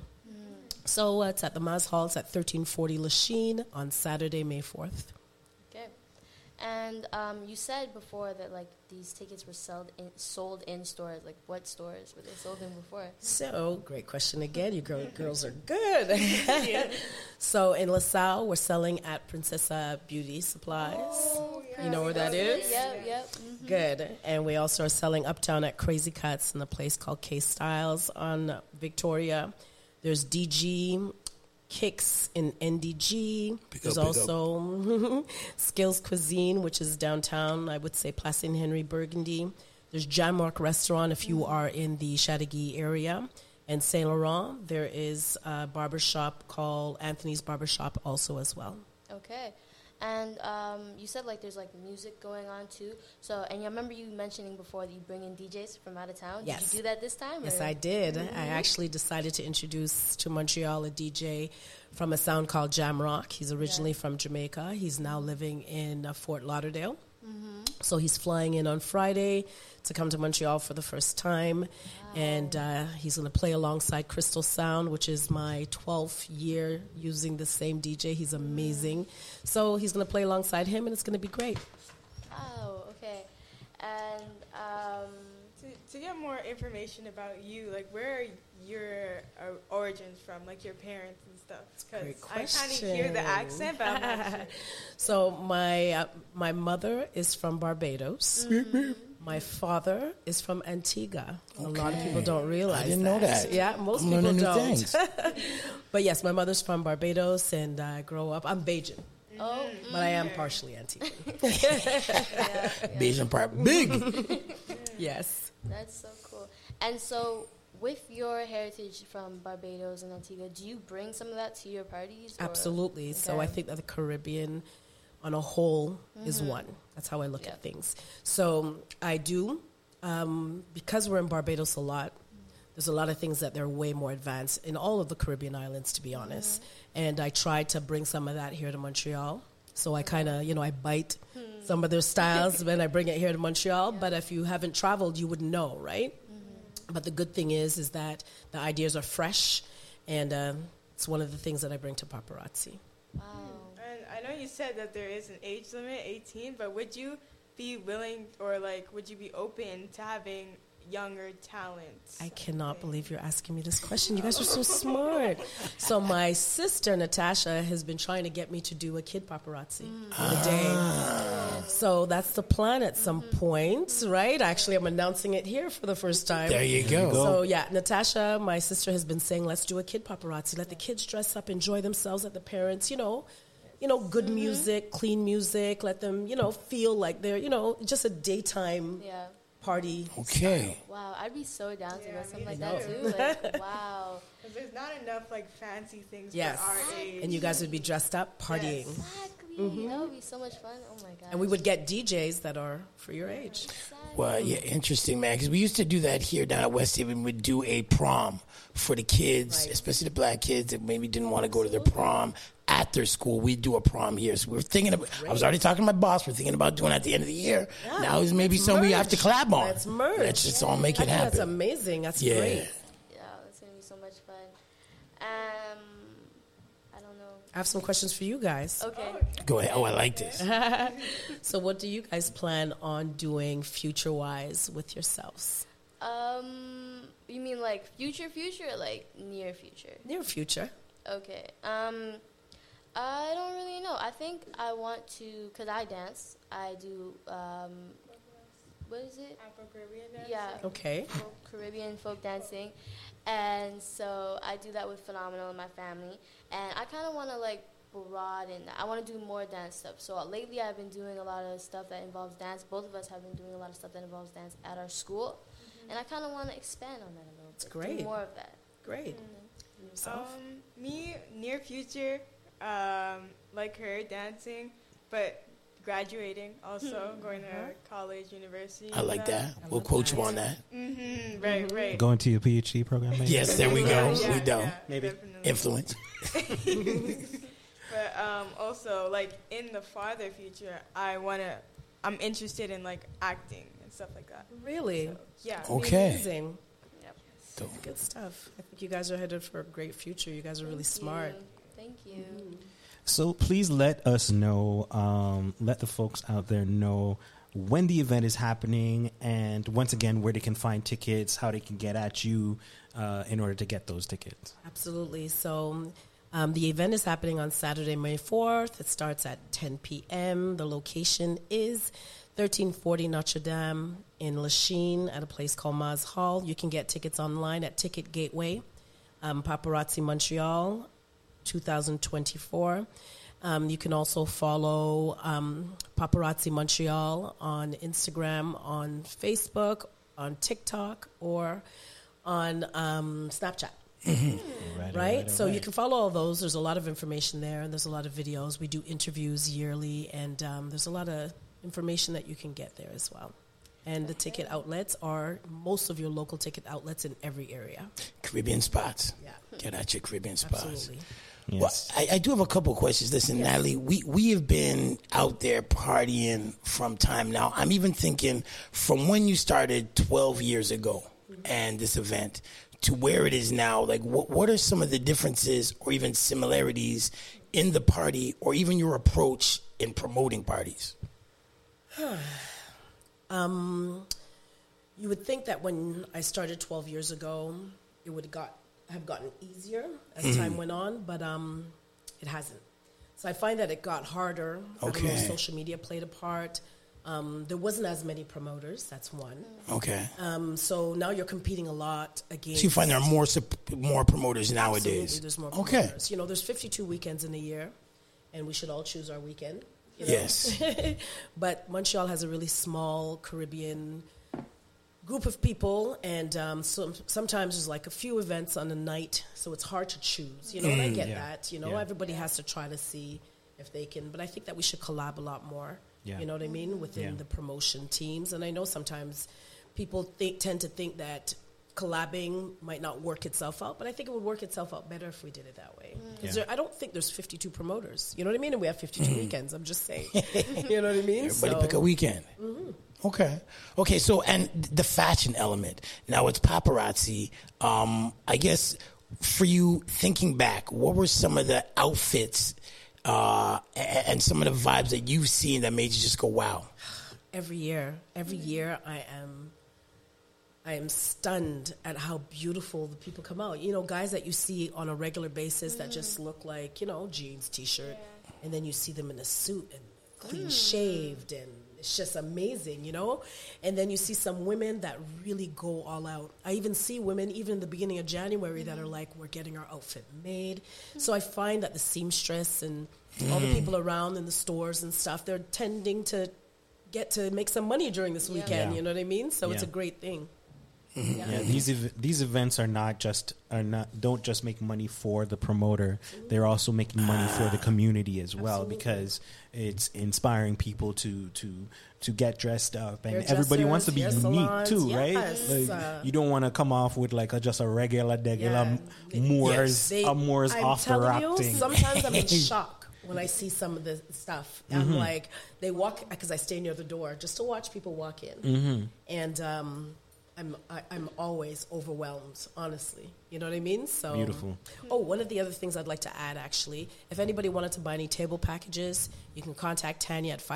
So it's at the Maz Hall. It's at 1340 Lachine on Saturday, May 4th. Okay. And you said before that like these tickets were sold in stores. Like what stores were they sold in before? So, great question again. You girls are good. So, in LaSalle, we're selling at Princessa Beauty Supplies. Oh, yeah. You know where that is? Yep. Mm-hmm. Good. And we also are selling uptown at Crazy Cuts in a place called K Styles on Victoria. There's DG Kicks in NDG. There's also Skills Cuisine, which is downtown, I would say Place Henry Burgundy. There's Jamrock Restaurant if you are in the Chateauguay area. And Saint Laurent, there is a barbershop called Anthony's Barbershop also as well. Okay. And you said like there's like music going on too. So, and I remember you mentioning before that you bring in DJs from out of town. Yes. Did you do that this time? Yes, or? I did. I actually decided to introduce to Montreal a DJ from a sound called Jamrock. He's originally from Jamaica. He's now living in Fort Lauderdale. So he's flying in on Friday to come to Montreal for the first time. And he's going to play alongside Crystal Sound, which is my 12th year using the same DJ. He's amazing. So he's going to play alongside him, and it's going to be great. Oh, okay. And To get more information about you, like where are your origins from, like your parents and stuff? Great Because I kind of hear the accent, but I'm not sure. So my mother is from Barbados. My father is from Antigua. A lot of people don't realize I didn't know that. Yeah, most I'm people learning new don't. things. But yes, my mother's from Barbados, and I grow up. I'm Bajan, oh, but I am partially Antiguan. Bayesian part big. Yes. that's so cool. And so, with your heritage from Barbados and Antigua, do you bring some of that to your parties? Or? Absolutely. So Okay. I think that the Caribbean on a whole is one. That's how I look Yeah. at things. So I do, because we're in Barbados a lot, there's a lot of things that they're way more advanced in all of the Caribbean islands, to be honest. And I try to bring some of that here to Montreal. So I kind of, I bite some of their styles when I bring it here to Montreal. But if you haven't traveled, you wouldn't know, right? But the good thing is that the ideas are fresh, and it's one of the things that I bring to Paparazzi. Wow. And I know you said that there is an age limit, 18, but would you be willing or like would you be open to having younger talents? I cannot believe you're asking me this question. You guys are so smart. So my sister, Natasha, has been trying to get me to do a kid paparazzi for the day. So that's the plan at some point, right? Actually, I'm announcing it here for the first time. There you go. So yeah, Natasha, my sister, has been saying, let's do a kid paparazzi. Let the kids dress up, enjoy themselves, let the parents, good music, clean music. Let them, feel like they're, just a daytime Yeah. party. Okay. Wow, I'd be so down to Yeah, go something me like that too. too. Like, wow. Because there's not enough like fancy things Yes. for our age. And you guys would be dressed up partying. Exactly. That would be so much fun. Oh my god. And we would get DJs that are for your age. Well, yeah, interesting, man. Because we used to do that here down at West Haven. We'd do a prom for the kids, Right. especially the black kids that maybe didn't want to go to their prom at their school. We'd do a prom here. So we were thinking about, I was already talking to my boss. We're thinking about doing it at the end of the year. Yeah, Now is maybe let's something we have to merge. collab on. Let's merge. Let's just all make I it think happen. that's amazing. That's Yeah. great. Yeah, that's gonna be so much fun. I don't know. I have some questions for you guys. Okay. Go ahead. Oh, I like this. So what do you guys plan on doing future-wise with yourselves? You mean like future, or like near future? Near future. Okay. I don't really know. I think I want to, cause I dance. I do. What is it? Afro-Caribbean dance? Yeah. Okay. Caribbean folk dancing, and so I do that with Phenomenal in my family, and I kind of want to like broaden that. I want to do more dance stuff. So lately I've been doing a lot of stuff that involves dance. Both of us have been doing a lot of stuff that involves dance at our school, and I kind of want to expand on that a little bit. That's great. Do more of that. Great. Yourself? Me, near future, like her, dancing, but graduating also, going to college, university. I like that. We'll quote you on that. Right. Going to your PhD program, maybe? Yes, there we go. Yeah, We don't. Maybe. definitely. Influence. But also, like in the farther future, I'm interested in like acting and stuff like that. Really? So, yeah. Okay. Amazing. Yep. Dope. Good stuff. I think you guys are headed for a great future. You guys are really smart. Thank you. So please let us know, let the folks out there know when the event is happening, and once again, where they can find tickets, how they can get at you in order to get those tickets. Absolutely. So the event is happening on Saturday, May 4th. It starts at 10 p.m. The location is 1340 Notre Dame in Lachine at a place called Maz Hall. You can get tickets online at Ticket Gateway, Paparazzi Montreal 2024. You can also follow Paparazzi Montreal on Instagram, on Facebook, on TikTok, or on Snapchat. Right? So you can follow all those. There's a lot of information there, and there's a lot of videos. We do interviews yearly, and there's a lot of information that you can get there as well. And the ticket outlets are most of your local ticket outlets in every area. Caribbean spots. Yeah. Get out your Caribbean spots. Absolutely. Yes. Well, I do have a couple of questions. Listen, Natalie, we have been out there partying from time now. I'm even thinking from when you started 12 years ago and this event to where it is now, like what are some of the differences or even similarities in the party or even your approach in promoting parties? You would think that when I started 12 years ago, it would have gotten easier as time went on, but it hasn't. So I find that it got harder. I don't know if social media played a part. There wasn't as many promoters. That's one. Okay. So now you're competing a lot against. So you find there are more promoters nowadays. Absolutely, there's more promoters. You know, there's 52 weekends in a year, and we should all choose our weekend. You know? Yes. But Montreal has a really small Caribbean group of people, and sometimes there's like a few events on a night, so it's hard to choose. You know, and I get that. You know, everybody has to try to see if they can. But I think that we should collab a lot more. You know what I mean? Within the promotion teams. And I know sometimes people tend to think that collabing might not work itself out, but I think it would work itself out better if we did it that way. I don't think there's 52 promoters. You know what I mean? And we have 52 weekends. I'm just saying. You know what I mean? Everybody pick a weekend. Okay, so, and the fashion element. Now it's paparazzi. I guess for you, thinking back, what were some of the outfits and some of the vibes that you've seen that made you just go, wow? Every year I am stunned at how beautiful the people come out. You know, guys that you see on a regular basis that just look like, you know, jeans, T-shirt, and then you see them in a suit and clean shaved, and it's just amazing, you know? And then you see some women that really go all out. I even see women, even in the beginning of January, that are like, we're getting our outfit made. So I find that the seamstress and all the people around in the stores and stuff, they're tending to get to make some money during this weekend, you know what I mean? So it's a great thing. These events don't just make money for the promoter. They're also making money for the community as well, because it's inspiring people to get dressed up, and everybody wants to be unique too, right? Like, you don't want to come off with like just a regular Moors off the rack thing. Sometimes I'm in shock when I see some of the stuff. I'm like, they walk, because I stay near the door just to watch people walk in, and I'm always overwhelmed, honestly. You know what I mean? So beautiful. Oh, one of the other things I'd like to add, actually, if anybody wanted to buy any table packages, you can contact Tanya at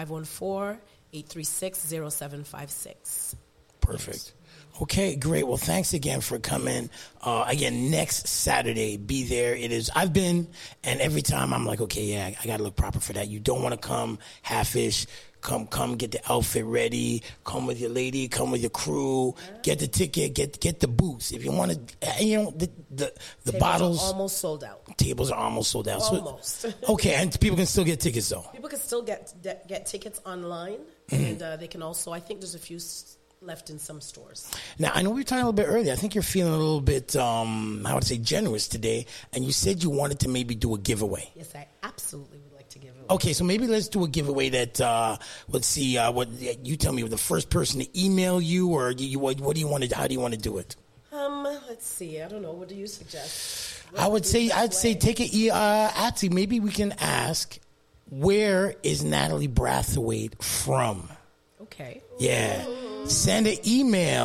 514-836-0756. Perfect. Okay, great. Well, thanks again for coming. Again, next Saturday, be there. I've been, and every time I'm like, okay, yeah, I got to look proper for that. You don't want to come half-ish. Come, get the outfit ready. Come with your lady. Come with your crew. Get the ticket. Get the boots. If you want to, the Tables bottles are almost sold out. Tables are almost sold out. Almost. So, okay, and people can still get tickets though. People can still get tickets online, and they can also. I think there's a few left in some stores. Now, I know we were talking a little bit earlier. I think you're feeling a little bit, I would say, generous today, and you said you wanted to maybe do a giveaway. Yes, I absolutely would like to give away. Okay, so maybe let's do a giveaway that, let's see, what you tell me, the first person to email you, or what do you want to, how do you want to do it? Let's see. I don't know. What do you suggest? I'd say take it, actually, maybe we can ask, where is Natalie Brathwaite from? Okay. Yeah. Send an email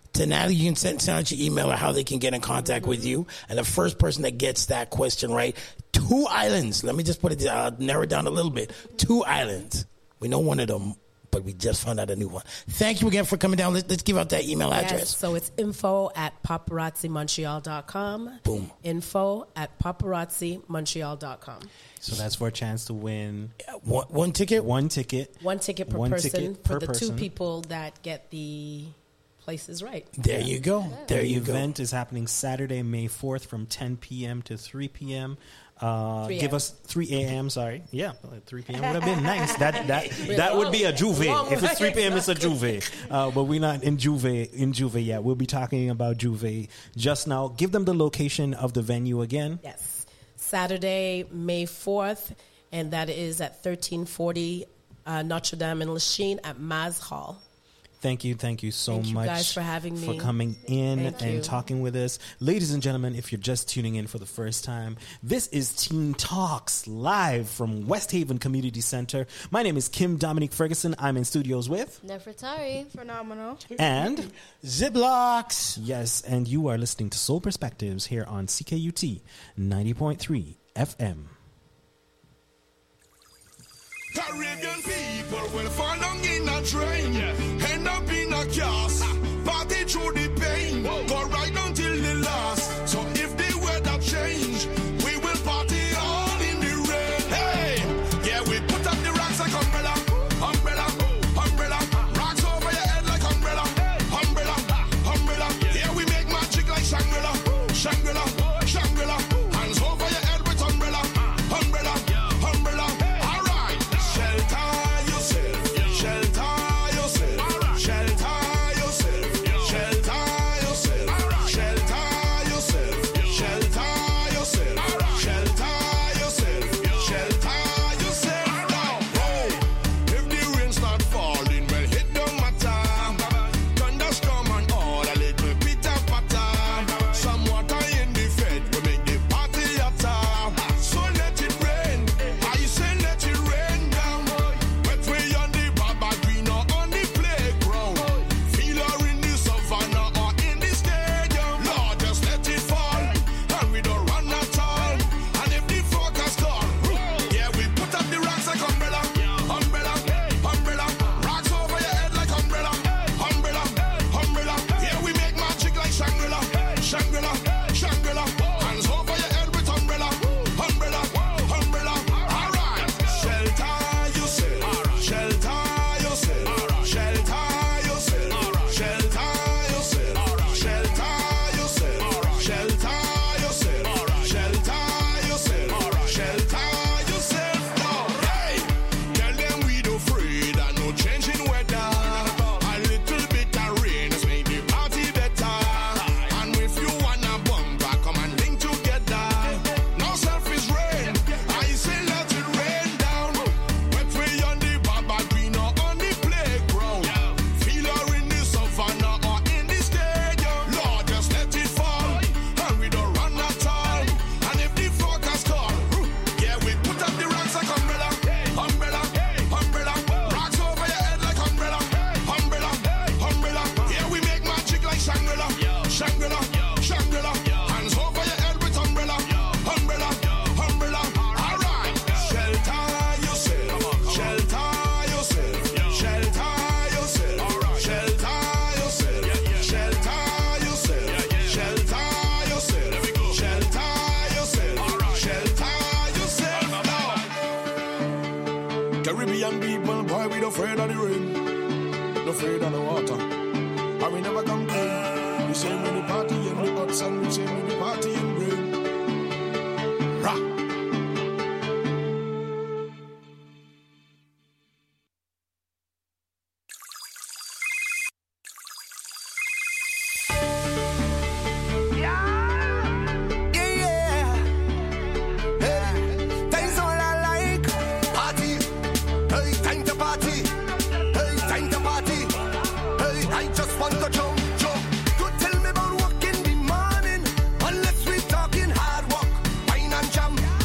to Natalie. You can send out your email or how they can get in contact with you. And the first person that gets that question right, 2 islands. Let me just put it, narrow it down a little bit. 2 islands. We know one of them, but we just found out a new one. Thank you again for coming down. Let's give out that email address. Yes, so it's info@paparazzi-montreal.com. Boom. info@paparazzi-montreal.com. So that's for a chance to win one ticket? One ticket. One ticket per One person ticket for per the person. 2 people that get the places right. There you go. There The you go. event is happening Saturday, May 4th from 10 p.m. to 3 p.m. 3 Give a.m. us 3 a.m. Sorry, yeah, 3 p.m. would have been nice. That would be a Juve. If it's 3 p.m., it's a Juve. But we're not in Juve yet. We'll be talking about Juve just now. Give them the location of the venue again. Yes. Saturday, May 4th, and that is at 1340 Notre Dame in Lachine at Maz Hall. Thank you so Thank you much guys for having me. for coming in Thank and you. talking with us. Ladies and gentlemen, if you're just tuning in for the first time, this is Teen Talks live from West Haven Community Center. My name is Kim Dominique Ferguson. I'm in studios with Nefertari. Phenomenal. and Ziplocs. yes, and you are listening to Soul Perspectives here on CKUT 90.3 FM. Caribbean people will fall down in a train, end up in a cast, party through the pain, go right down till the last. So if the weather change, we will party all in the rain. Hey, yeah, we put up the rocks like umbrella, umbrella, umbrella, rocks over your head like umbrella, umbrella, umbrella. Yeah, we make magic like Shangri-La, Shangri-La, Shangri-La. Hands over your head with umbrella, umbrella, umbrella. All right. Shelter yourself, shelter yourself, shelter yourself, shelter yourself, shelter yourself, shelter yourself, shelter yourself, shelter yourself. Now, hey, if the rain start falling, well, it don't matter. Thunderstorm and all, a little pitter-patter. Some water in the fed will make the party hotter. So let it rain, I say let it rain down. But we on the Baba Green or on the playground. Feel her in the savannah or in the stadium. Lord, just let it fall, and we don't run at all. And if the forecast call, yeah, we put up the rocks like umbrella, umbrella, umbrella. Rocks over your head like umbrella, umbrella, umbrella. Yeah, we make magic like Shangri-La, Shangri-La, Shangri-La. Hands over your head with umbrella, umbrella, umbrella. All right. Shelter yourself, shelter yourself, shelter yourself, shelter yourself, shelter yourself, shelter yourself, shelter yourself, shelter yourself. Now, hey, tell them we don't afraid and no changing weather. A little bit of rain has made the party better. And if you wanna bumper, come and link together. No selfish rain, I say let it rain down. But we on the Baba Green or on the playground. Feel her in the savannah or in the stadium. Lord, just let it fall, and we don't run at all. And if the forecast call, yeah, we put up the rocks like umbrella, umbrella, umbrella. Rocks over your head like umbrella, umbrella, umbrella. Yeah, we make magic like Shangri-La, Shangri-La, Shangri-La. Hands over your head with umbrella, umbrella, umbrella. All right. Shelter yourself, shelter yourself, shelter yourself, shelter yourself, shelter yourself, shelter yourself, shelter yourself, shelter yourself. Now, Caribbean people, boy, we don't afraid of the rain, no afraid of the water. And we never complain. We say when the party in the hot sun, we say when the party in rain. Rock. Time's all I like. Party. Hey, time to party. Hey, time to party. Hey, I just want to jump, jump. Don't tell me about work in the morning unless we talking hard work. Wine and jam.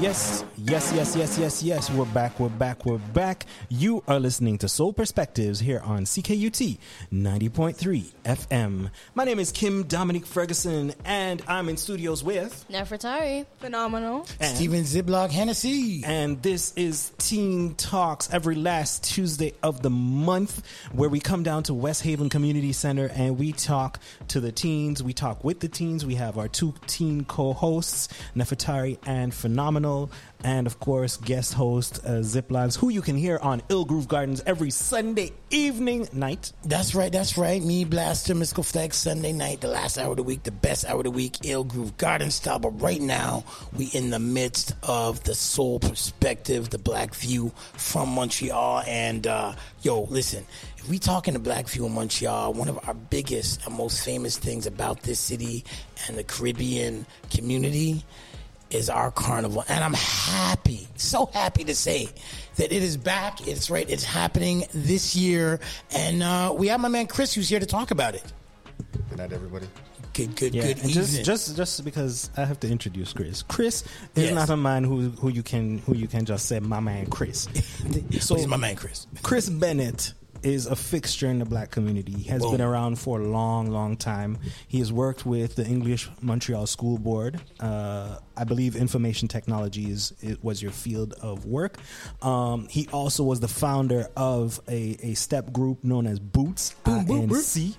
Yes. We're back. You are listening to Soul Perspectives here on CKUT 90.3 FM. My name is Kim Dominique Ferguson, and I'm in studios with Nefertari. Phenomenal. and, Steven Ziblock Hennessy. and this is Teen Talks every last Tuesday of the month, where we come down to West Haven Community Center and we talk to the teens. We talk with the teens. We have our two teen co-hosts, Nefertari and Phenomenal, and of course guest host Ziplogs, who you can hear on Ill Groove Gardens every Sunday evening night. That's right. Me, Blaster, Mystical Flex, Sunday night, the last hour of the week, the best hour of the week, Ill Groove Garden style. But right now, we in the midst of the Soul Perspective, the Black View from Montreal. And listen, if we talking the Black View in Montreal, one of our biggest and most famous things about this city and the Caribbean community is our carnival. And I'm happy, so happy to say that it is back. It's right. It's happening this year. And we have my man Chris, who's here to talk about it. Good night, everybody. Good And evening. just because I have to introduce Chris. Chris is Yes. not a man who you can just say my man Chris. So he's my man Chris. Chris Bennett is a fixture in the black community. He has been around for a long time. He has worked with the English Montreal School Board. I believe information technology was your field of work. He also was the founder of a step group known as Boots, INC,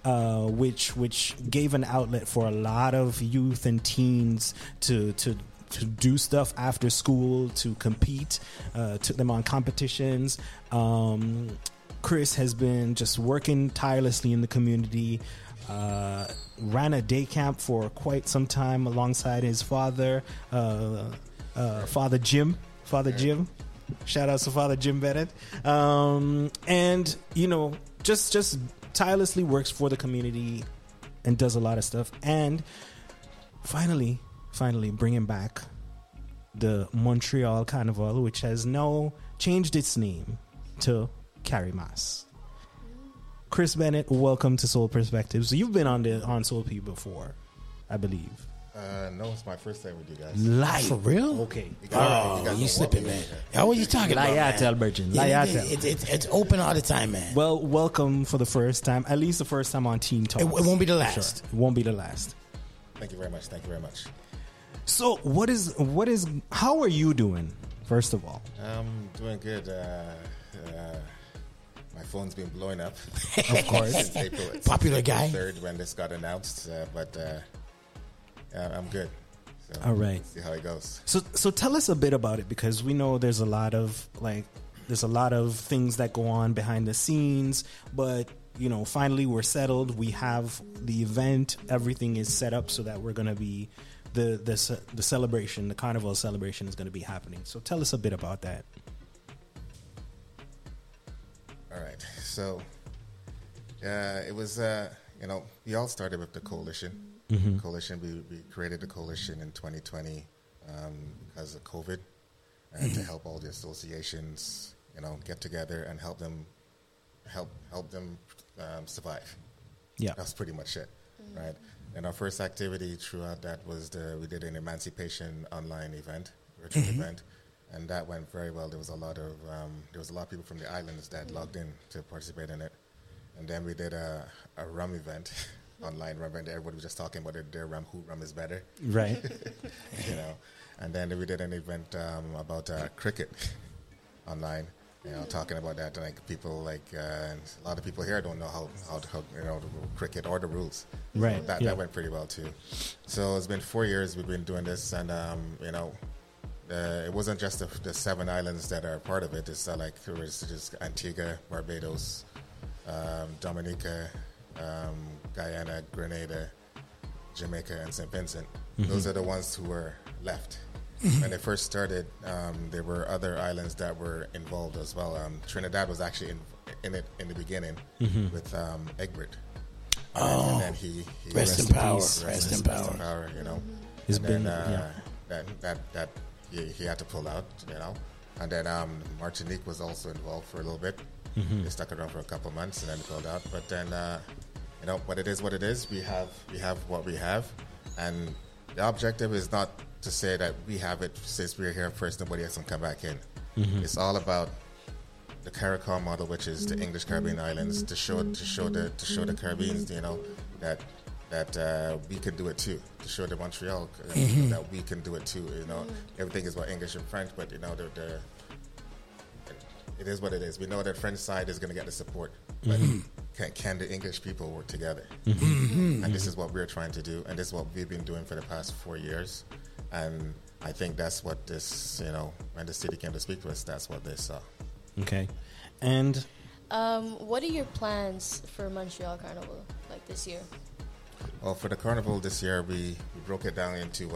which gave an outlet for a lot of youth and teens to do stuff after school, to compete, took them on competitions. Chris has been just working tirelessly in the community, ran a day camp for quite some time alongside his father, Father Jim. Shout out to Father Jim Bennett. And, just tirelessly works for the community and does a lot of stuff. And finally bringing back the Montreal Carnival, which has now changed its name to Carimas. Chris Bennett, welcome to Soul Perspectives. So you've been on Soul P before, I believe. No, it's my first time with you guys. Live. For real? Okay. You slipping, man. What are you talking about, man? It's open all the time, man. Well, welcome for the first time, at least the first time on Teen Talks. It won't be the last. Sure. It won't be the last. Thank you very much. So how are you doing, first of all? I'm doing good. My phone's been blowing up. Of course. Since April Popular guy. 3rd when this got announced, but I'm good. So All right. Let's see how it goes. So tell us a bit about it, because we know there's a lot of things that go on behind the scenes, but finally we're settled. We have the event. Everything is set up so that we're going to be the celebration, the carnival celebration is going to be happening. So tell us a bit about that. All right. So it was we all started with the coalition. Mm-hmm. Coalition. We created the coalition in 2020 because of COVID, and to help all the associations, get together and help them survive. Yeah, that's pretty much it, right? And our first activity throughout that was we did an emancipation online event, virtual event, and that went very well. There was a lot of people from the islands that logged in to participate in it, and then we did a rum event. Online rum, and everybody was just talking about their rum, who rum is better, right? And then we did an event about cricket online, talking about that. Like people, a lot of people here don't know how to cricket or the rules, right? So that went pretty well too. So it's been 4 years we've been doing this, and it wasn't just the 7 islands that are part of it. It's it was just Antigua, Barbados, Dominica, Guyana, Grenada, Jamaica, and St. Vincent. Mm-hmm. Those are the ones who were left. When they first started, there were other islands that were involved as well. Trinidad was actually in it in the beginning with Egbert. And then he rest in power. Rest in power. It's and been that he had to pull out. And then Martinique was also involved for a little bit. Mm-hmm. They stuck around for a couple months and then pulled out. But then, but it is what it is. We have what we have, and the objective is not to say that we have it since we're here first, nobody else can come back in. It's all about the CARICOM model, which is the English Caribbean Islands, to show the Caribbeans, you know, that we can do it too. To show the Montreal that we can do it too. You know, everything is about English and French, but you know, it is what it is. We know that French side is going to get the support, but can the English people work together? And this is what we're trying to do, and this is what we've been doing for the past 4 years. And I think that's what this, you know, when the city came to speak to us, that's what they saw. Okay. And what are your plans for Montreal Carnival, like this year? Well, for the carnival this year, we broke it down into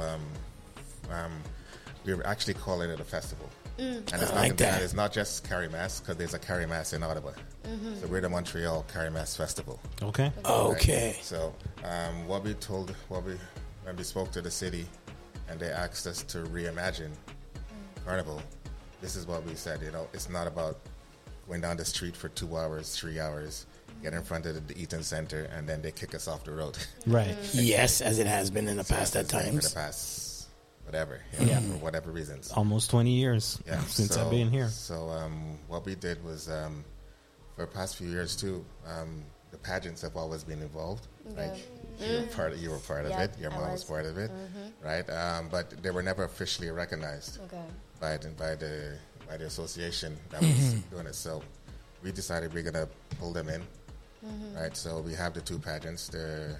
we were actually calling it a festival. And it's not, it's not just Carrie Mass, because there's a Carrie Mass in Ottawa. So we're the Montreal Carrie Mass Festival. Okay. Okay. Right? So when we spoke to the city and they asked us to reimagine Carnival, this is what we said, you know, it's not about going down the street for 2 hours, 3 hours, get in front of the Eaton Center, and then they kick us off the road. Right. Yes, as it has been in the past at times. For the past whatever, you know, for whatever reasons. Almost 20 years since I've been here. So what we did was, for the past few years too, the pageants have always been involved. Right? You were part of it. Your mom was part of it, right? But they were never officially recognized by the association that was doing it. So we decided we're gonna pull them in, right? So we have the 2 pageants, the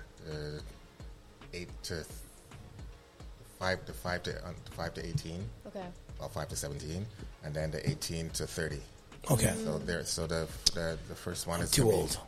5 to 18, or 5 to 17, and then the 18 to 30. Okay. So the first one is too old.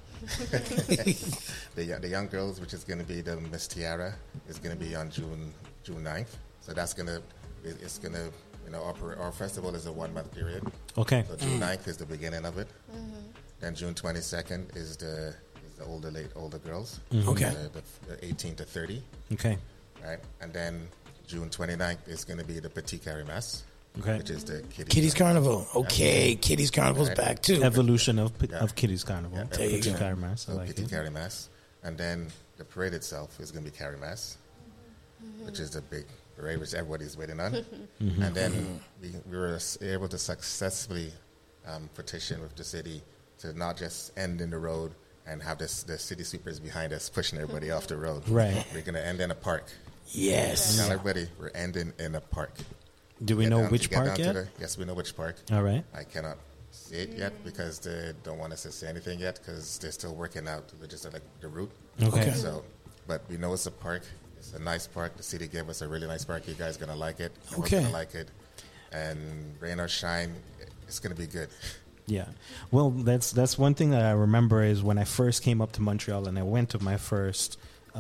the young girls, which is going to be the Miss Tiara, is going to be on June 9th. So it's going to, you know, our festival is a 1 month period. Okay. So June 9th is the beginning of it. Then June 22nd is the older girls. Okay. The 18 to 30. Okay. Right, and then June 29th is going to be the Petit Carrie Mass, which is the Kitty's Carnival. Okay, Kitty's Carnival's back too. Evolution of Kitty's Carnival. Yeah, there you go. Carrie Mass. So Petit Carrie Mass, and then the parade itself is going to be Carrie Mass, which is the big parade which everybody's waiting on. And then we were able to successfully petition with the city to not just end in the road and have the city sweepers behind us pushing everybody off the road. Right. We're going to end in a park. Yes. Tell everybody we're ending in a park. Do we know which park yet? Yes, we know which park. All right. I cannot say it yet because they don't want us to say anything yet because they're still working out just like the route. Okay. So, but we know it's a park. It's a nice park. The city gave us a really nice park. You guys are going to like it. We're going to like it. And rain or shine, it's going to be good. Yeah. Well, that's one thing that I remember is when I first came up to Montreal and I went to my first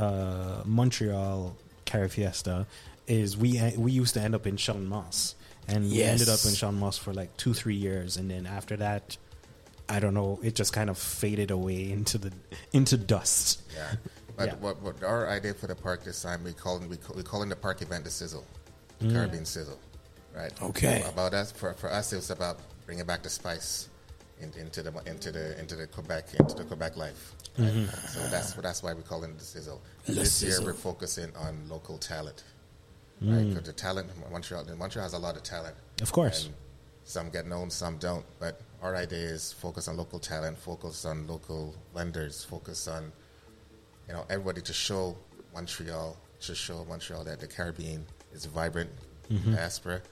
Montreal Carrie Fiesta, is we used to end up in Sean Moss. And we ended up in Sean Moss for like 2-3 years. And then after that, I don't know, it just kind of faded away into dust. Yeah. But what our idea for the park this time, we call in the park event the Sizzle, the Caribbean Sizzle, right? Okay. So about us, for us, it was about bringing back the spice into the Quebec life. Right? So that's why we call it the Sizzle. This year we're focusing on local talent, right? Because the talent Montreal has a lot of talent, of course. And some get known, some don't. But our idea is focus on local talent, focus on local vendors, focus on everybody to show Montreal that the Caribbean is vibrant, diaspora.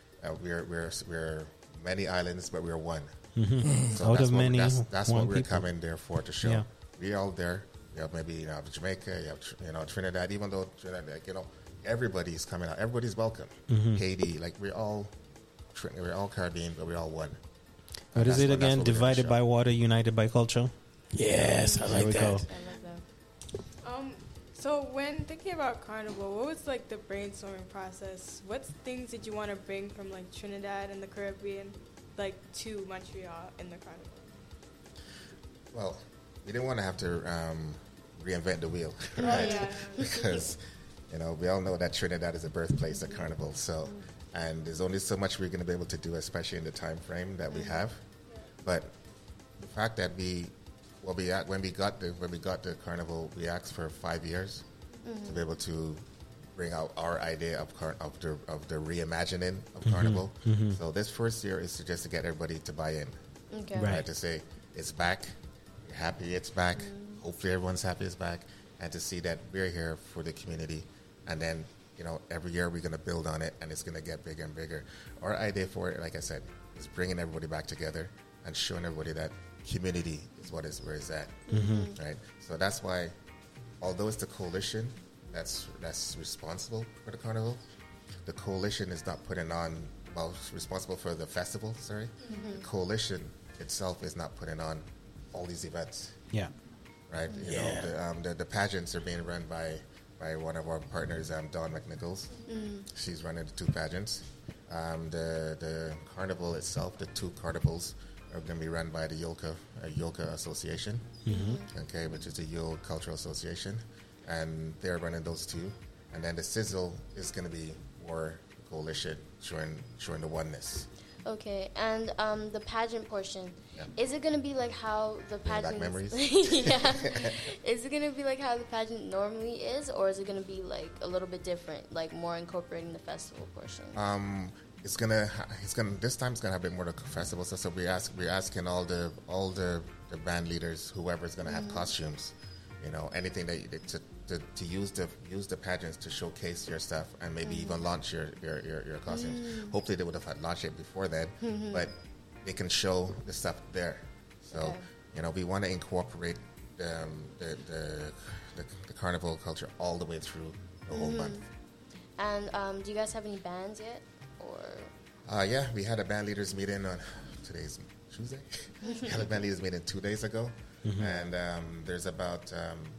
We're many islands, but we're one. So that's what we're coming there for, to show. Yeah. We're all there. You have maybe Jamaica, you have Trinidad. Even though Trinidad, everybody's coming out. Everybody's welcome. Haiti, like we're all Caribbean, but we're all one. What is it again? Divided by water, united by culture. Yes, I like that. So when thinking about Carnival, what was like the brainstorming process? What things did you want to bring from like Trinidad and the Caribbean, like to Montreal in the Carnival? Well, we didn't want to have to reinvent the wheel, right? Because we all know that Trinidad is the birthplace of Carnival. So, and there's only so much we're going to be able to do, especially in the time frame that we have. But the fact that when we got the Carnival, we asked for 5 years to be able to bring out our idea of the reimagining of Carnival. So this first year is just to get everybody to buy in. Okay. Right. To say it's back, you're happy it's back, hopefully everyone's happy it's back, and to see that we're here for the community. And then, every year we're going to build on it, and it's going to get bigger and bigger. Our idea for it, like I said, is bringing everybody back together and showing everybody that community is where it's at. Right. So that's why, although it's the coalition that's responsible for the carnival, the coalition is not responsible for the festival. Sorry, the coalition itself is not putting on all these events. Yeah. Right. The pageants are being run by one of our partners, Dawn McNichols. She's running the 2 pageants. The carnival itself, the 2 carnivals, are going to be run by the Yoka Association, okay, which is the Yo Cultural Association, and they're running those 2. And then the Sizzle is going to be more coalition, showing the oneness. Okay, and the pageant portion, is it going to be like how the pageant... Black memories? Yeah. Is it going to be like how the pageant normally is, or is it going to be like a little bit different, like more incorporating the festival portion? This time it's gonna have a bit more of the festival stuff. So we're asking all the band leaders, whoever's gonna have costumes, anything to use the pageants to showcase your stuff and maybe even launch your costumes. Hopefully they would have launched it before then, but they can show the stuff there. So we want to incorporate the carnival culture all the way through the whole month. And do you guys have any bands yet? Or yeah, we had a band leaders meeting on today's Tuesday. We had a band leaders meeting 2 days ago, and there's about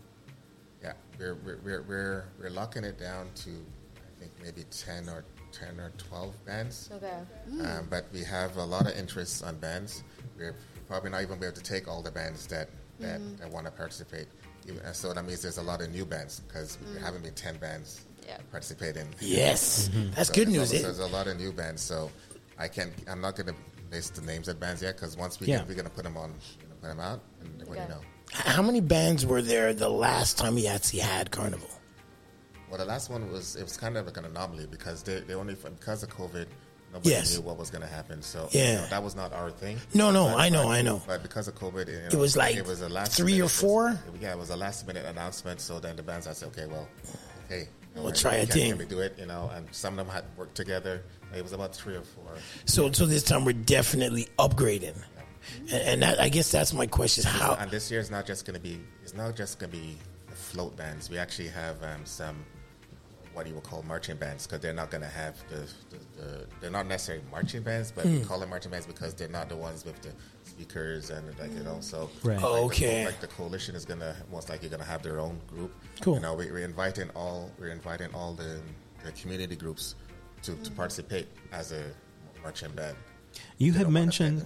we're locking it down to I think maybe 10 or 12 bands. Okay. But we have a lot of interest on bands. We're probably not even be able to take all the bands that want to participate. So that means there's a lot of new bands because there haven't been 10 bands. Participating. Yes, that's good news. There's a lot of new bands, so I'm not going to list the names of bands yet because once we're going to put them on, put them out, and then you know. How many bands were there the last time we actually had Carnival? Well, the last one was kind of like an anomaly because they only because of COVID. Nobody knew what was going to happen, so that was not our thing. No, I know. But because of COVID, it was like it was a last 3 or 4. It was a last minute announcement. So then the bands, I said, okay, we'll try a thing. Can we do it? And some of them had worked together. It was about 3 or 4. So this time we're definitely upgrading, and that, I guess that's my question: how? And this year is not just going to be. It's not just going to be the float bands. We actually have some what you would call marching bands because they're not going to have they're not necessarily marching bands, but we call them marching bands because they're not the ones with the speakers and so the coalition is gonna most likely gonna have their own group. Cool. We're inviting all the community groups to participate as a marching band. You had mentioned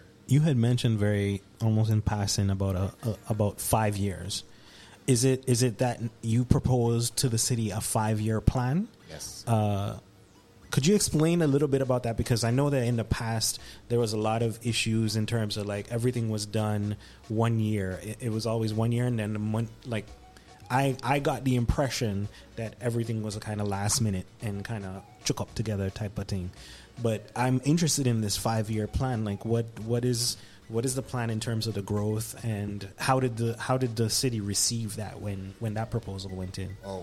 very almost in passing about 5 years. Is it that you proposed to the city a 5-year plan? Yes. Could you explain a little bit about that? Because I know that in the past there was a lot of issues in terms of like everything was done 1 year. It was always 1 year, and then I got the impression that everything was a kind of last minute and kind of chook up together type of thing. But I'm interested in this 5-year plan. Like what is the plan in terms of the growth, and how did the city receive that when that proposal went in? Oh,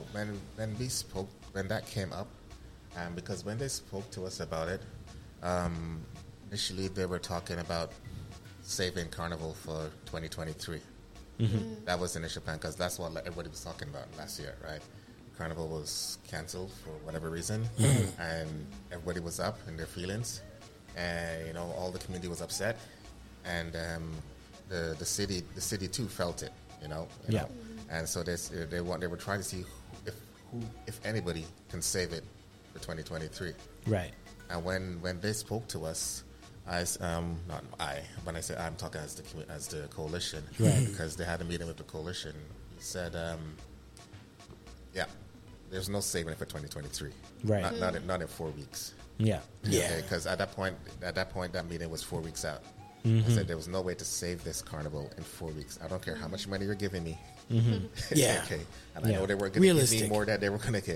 when that came up, because when they spoke to us about it, initially they were talking about saving Carnival for 2023. That was the initial plan because that's what everybody was talking about last year, right? Carnival was canceled for whatever reason, and everybody was up in their feelings, and all the community was upset. And the city too felt it, and so they were trying to see if anybody can save it for 2023, right? And when they spoke to us, when I say I'm talking as the coalition, right? Because they had a meeting with the coalition. He said, there's no saving it for 2023, right? Not in 4 weeks, Because at that point that meeting was 4 weeks out. I said there was no way to save this Carnival in 4 weeks. I don't care how much money you're giving me. Okay. And I know they were going to give me more than they were going to give.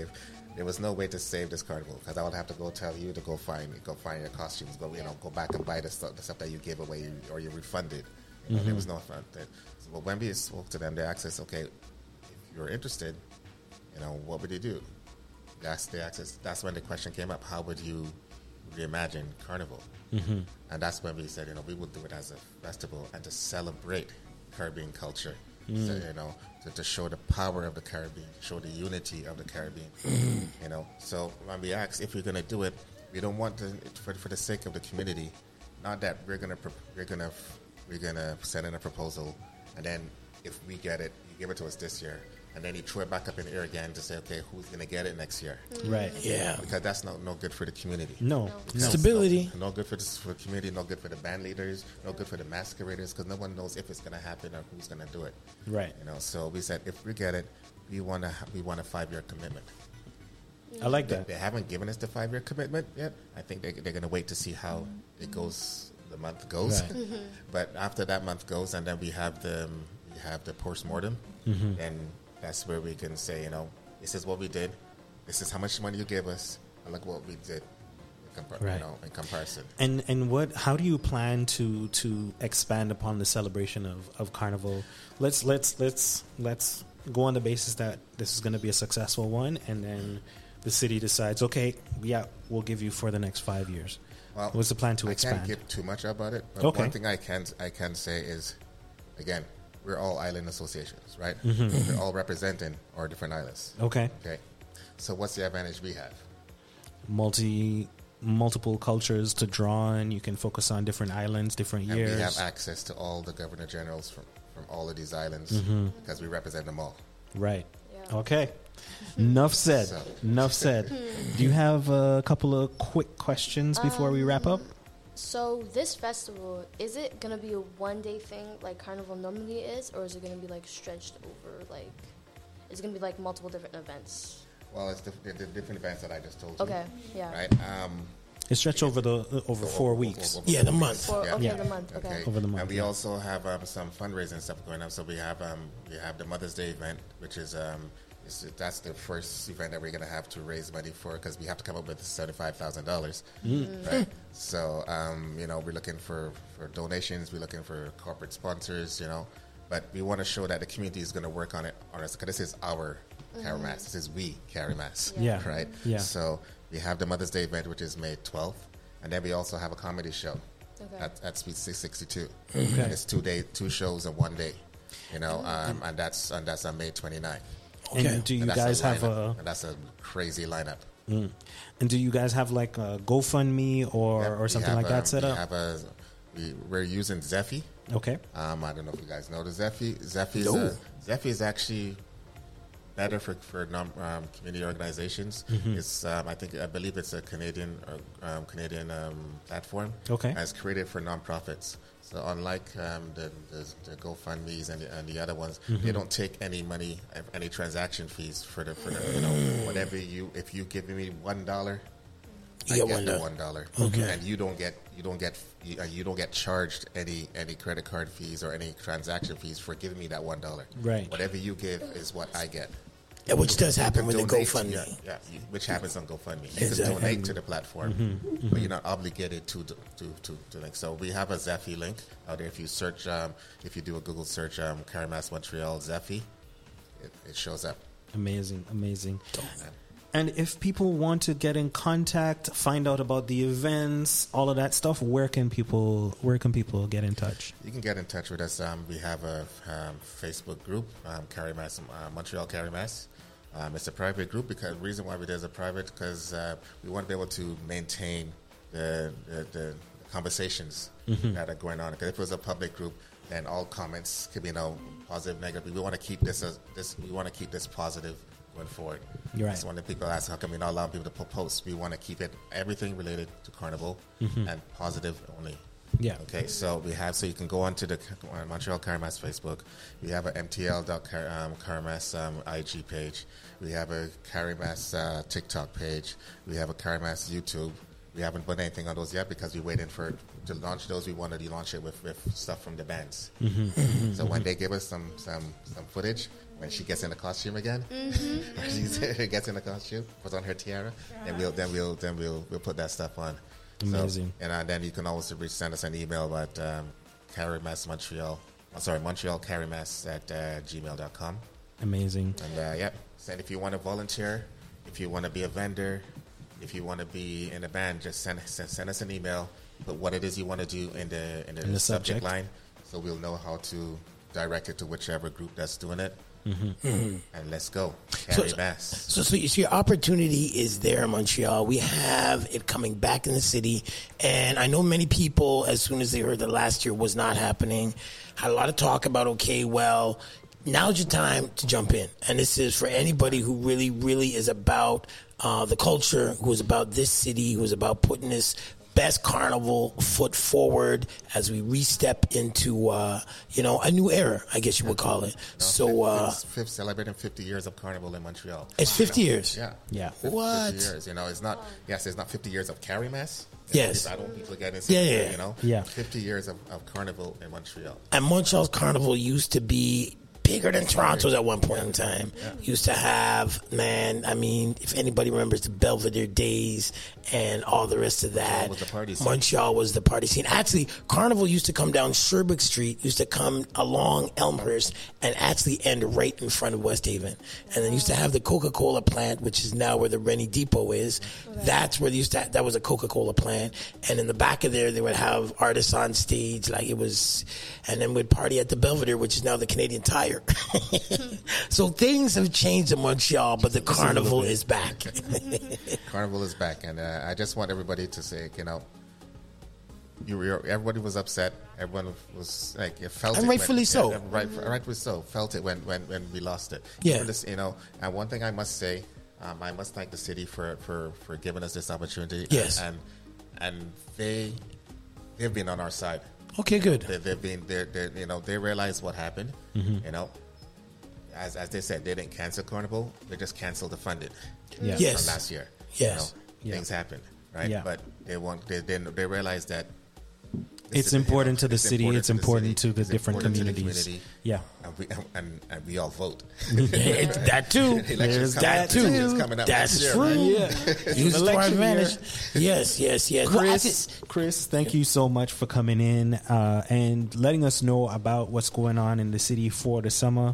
there was no way to save this carnival because I would have to go tell you to go find your costumes, go back and buy the stuff that you gave away or you refunded. There was no fun. So when we spoke to them, they asked us, okay, if you're interested, what would you do? That's when the question came up: how would you reimagine carnival? And that's when we said, we would do it as a festival and to celebrate Caribbean culture. So, to show the power of the Caribbean, show the unity of the Caribbean. So when we asked if we're going to do it, we don't want to for the sake of the community. Not that we're gonna send in a proposal, and then if we get it, you give it to us this year, and then you throw it back up in the air again to say, okay, who's going to get it next year? Right. Yeah. Because that's no good for the community. No. Stability. No good for the community, no good for the band leaders, no good for the masqueraders, because no one knows if it's going to happen or who's going to do it. Right. So we said if we get it, we want a 5-year commitment. I like that. They haven't given us the 5-year commitment yet. I think they're going to wait to see how it goes. The month goes, Right. But after that month goes, and then we have the postmortem, and that's where we can say, this is what we did, this is how much money you gave us, and look what we did, in comparison. And how do you plan to expand upon the celebration of Carnival? Let's go on the basis that this is going to be a successful one, and then the city decides, okay, yeah, we'll give you for the next 5 years. Well, what's the plan to expand? I can't give too much about it. But Okay. One thing I can say is, again, we're all island associations, right? We're all representing our different islands. Okay. So what's the advantage we have? Multiple cultures to draw on. You can focus on different islands, different And years. we have access to all the governor generals from all of these islands because we represent them all. Right. Okay. Enough said. Enough said. Do you have a couple of quick questions before we wrap up? So this festival, is it going to be a one-day thing like Carnival normally is, or is it going to be like stretched over, like, is it going to be like multiple different events? Well, it's the different events that I just told you. Okay, yeah. Right? It's stretched over 4 weeks. Yeah, the month. The month, okay. Over the month. And we also have some fundraising stuff going on. So we have the Mother's Day event, which is that's the first event that we're going to have to raise money for because we have to come up with $75,000. Right? So, we're looking for donations. We're looking for corporate sponsors, But we want to show that the community is going to work on it because this is our Carimass. This is we Carimass. Yeah. Right? Yeah. So we have the Mother's Day event, which is May 12th. And then we also have a comedy show at Suite 662. Okay. And it's 2 shows in 1 day. And that's on May 29th. Okay. And do you guys have and that's a crazy lineup. And do you guys have like a GoFundMe or something like that set up? We're using Zeffy. Okay. I don't know if you guys know the Zeffy. Zeffy is actually better for community organizations. It's I believe it's a Canadian platform. Okay. And it's created for nonprofits. So unlike the GoFundMe's and the other ones, they don't take any money, any transaction fees for the whatever if you give me $1, I get the $1. Okay. And you don't get charged any credit card fees or any transaction fees for giving me that $1. Right. Whatever you give is what I get. Yeah, which does happen with the Donate- GoFundMe. Yeah, which happens on GoFundMe. You Exactly. can donate to the platform, but you're not obligated to link. So we have a Zeffy link out there. If you search, if you do a Google search, Carimass Montreal Zeffy, it shows up. Amazing. And if people want to get in contact, find out about the events, all of that stuff, where can people get in touch? You can get in touch with us. We have a Facebook group, Carimass, Montreal Carimass. It's a private group because the reason why we did a private because we want to be able to maintain the conversations that are going on. Because if it was a public group, then all comments could be positive, negative. We want to keep this positive going forward. You're right. That's one of the people ask, how come we're not allowing people to post? We want to keep everything related to Carnival and positive only. Yeah. Okay, so you can go on to the Montreal Carimass Facebook. We have a MTL.Carimass IG page. We have a Carimass TikTok page. We have a Carimass YouTube. We haven't put anything on those yet because we're waiting to launch those. We wanted to launch it with stuff from the bands. So when they give us some footage, when she gets in the costume again. She gets in the costume, puts on her tiara, and we'll put that stuff on. Amazing. So, and then you can also send us an email at montrealcarrymass@gmail.com. Amazing. And so if you want to volunteer, if you want to be a vendor, if you want to be in a band, just send us an email. Put what it is you want to do in the subject line, so we'll know how to direct it to whichever group that's doing it. And let's go. Carry mass. So you see, your opportunity is there in Montreal. We have it coming back in the city. And I know many people, as soon as they heard that last year was not happening, had a lot of talk about, okay, well, now's your time to jump in. And this is for anybody who really, really is about the culture, who is about this city, who is about putting this best carnival foot forward as we re-step into, a new era, I guess you would call it. Celebrating 50 years of carnival in Montreal. It's 50 years. Yeah. 50 What? years. It's not 50 years of carry mass. Yes. I don't want people to get into 50 years of carnival in Montreal. And Montreal's carnival used to be bigger than Toronto's at one point in time. Used to have, if anybody remembers the Belvedere days and all the rest of that, Montreal was the party scene. Actually, Carnival used to come down Sherbrooke Street, used to come along Elmhurst, and actually end right in front of West Haven. And then used to have the Coca-Cola plant, which is now where the Rennie Depot is. That's where that was a Coca-Cola plant. And in the back of there, they would have artists on stage, and then we'd party at the Belvedere, which is now the Canadian Tire. So things have changed in Montreal, but the carnival is back. Carnival is back, and I just want everybody to say, everybody was upset. Everyone was felt it. And rightfully so. Rightfully so. Felt it when we lost it. Yeah. And one thing I must say, I must thank the city for giving us this opportunity. Yes. And they've been on our side. Okay, good. They realized what happened. As they said, they didn't cancel Carnival; they just canceled the funding. Yes. From last year. Yes. Things happen, right? Yeah. But they realized that it's important to the city. It's important to the different communities. Yeah, and we all vote. That too. There's that too. That's true. Yeah. Use it to our advantage. Yes. Chris, thank you so much for coming in and letting us know about what's going on in the city for the summer.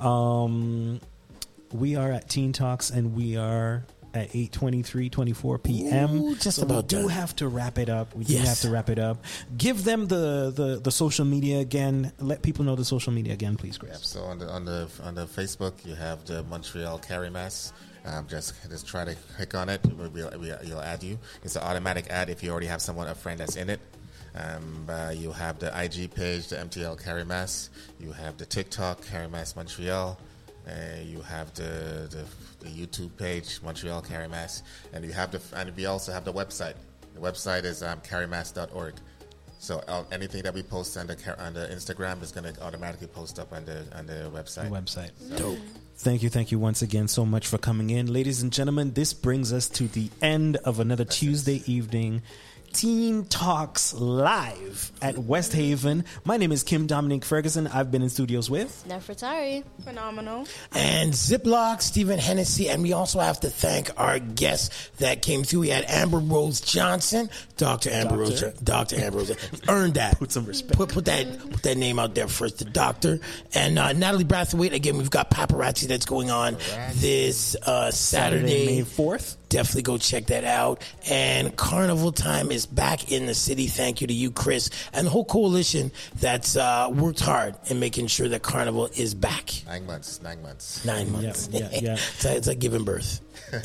We are at Teen Talks, and we are at 8:24 p.m. Ooh, just about done. We do have to wrap it up. Give them the social media again. Let people know the social media again, please, Chris. Yeah, so on the Facebook, you have the Montreal Carry Mass. Just try to click on it. We'll add you. It's an automatic add if you already have a friend that's in it. You have the IG page, the MTL Carry Mass. You have the TikTok Carry Mass Montreal. You have the YouTube page, Montreal Carry Mass, and we also have the website. The website is carrymass.org. So anything that we post on the Instagram is going to automatically post up on the website. Dope. Thank you once again so much for coming in, ladies and gentlemen. This brings us to the end of another Tuesday evening Teen Talks live at West Haven. My name is Kim Dominique Ferguson. I've been in studios with Nefertari. Phenomenal. And Ziploc, Stephen Hennessy. And we also have to thank our guests that came through. We had Amber Rose Johnson, Dr. Amber Rose. Earned that. Put some respect. Put that name out there first, the doctor. And Natalie Brathwaite. Again, we've got Paparazzi that's going on this Saturday, May 4th. Definitely go check that out. And Carnival Time is back in the city. Thank you to you, Chris, and the whole coalition that's worked hard in making sure that Carnival is back. 9 months. 9 months. Yeah. It's like giving birth.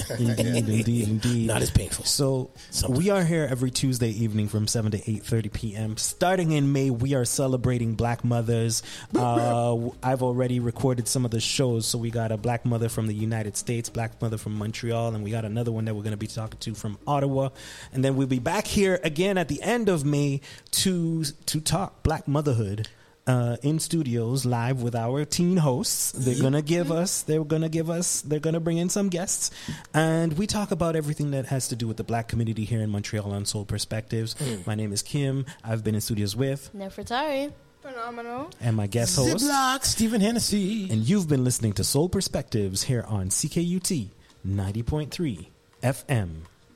Indeed. Not as painful. So we are here every Tuesday evening from 7 to 8:30 p.m. Starting in May, we are celebrating Black mothers. I've already recorded some of the shows. So we got a Black mother from the United States, Black mother from Montreal, and we got another one that we're going to be talking to from Ottawa. And then we'll be back here again at the end of May to talk Black motherhood. In studios live with our teen hosts. They're gonna bring in some guests, and we talk about everything that has to do with the Black community here in Montreal on Soul Perspectives. My name is Kim. I've been in studios with Nefertari. Phenomenal. And my guest host, Ziploc, Stephen Hennessy. and you've been listening to Soul Perspectives here on CKUT 90.3 FM.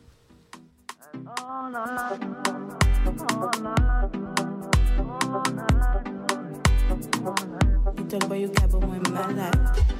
You talk about you cap on my mad.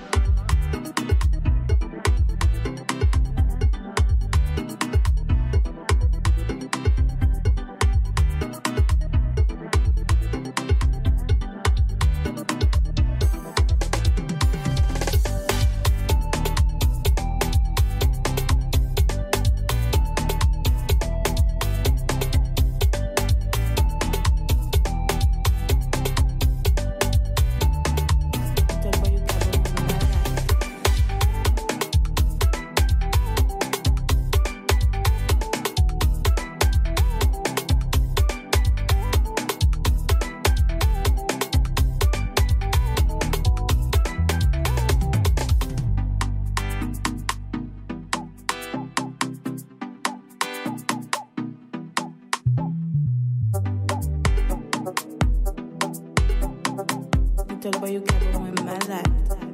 Talk about you cap on my mad.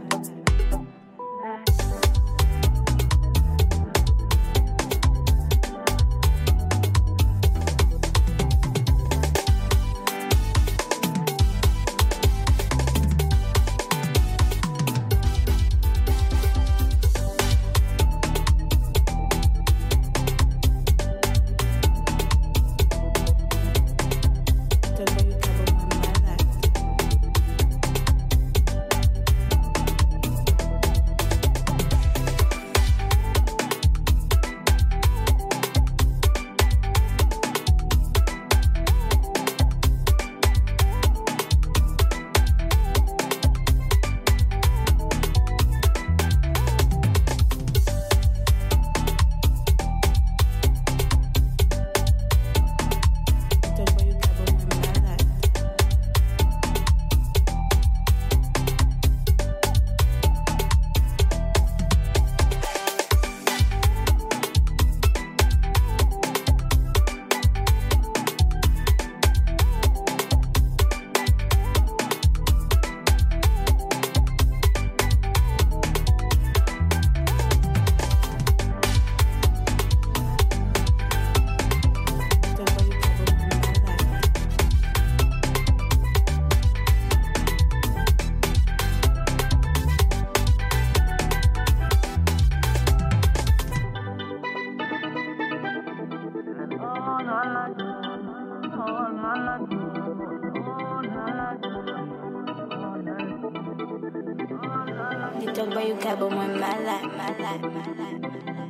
You talk about you cap on my life, my life, my life, my life.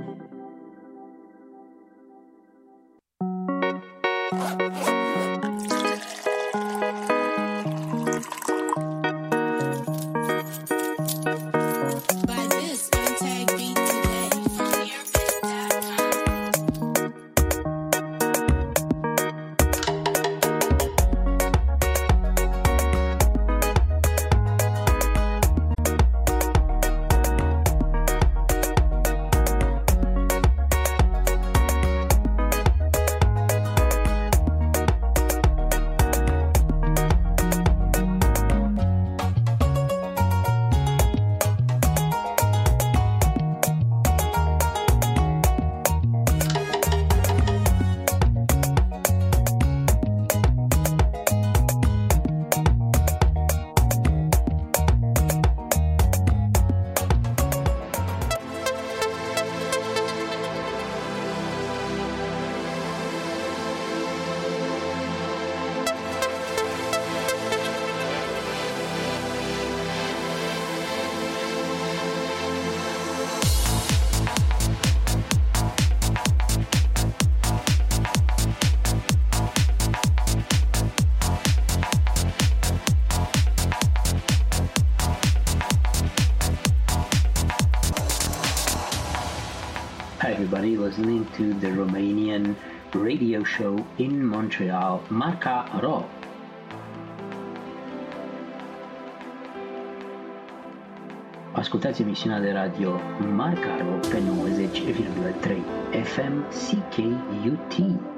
Hi everybody, listening to the Romanian radio show in Montreal, Marca Ro. Ascultați emisiunea de radio Marca Ro pe 90,3 FM CKUT.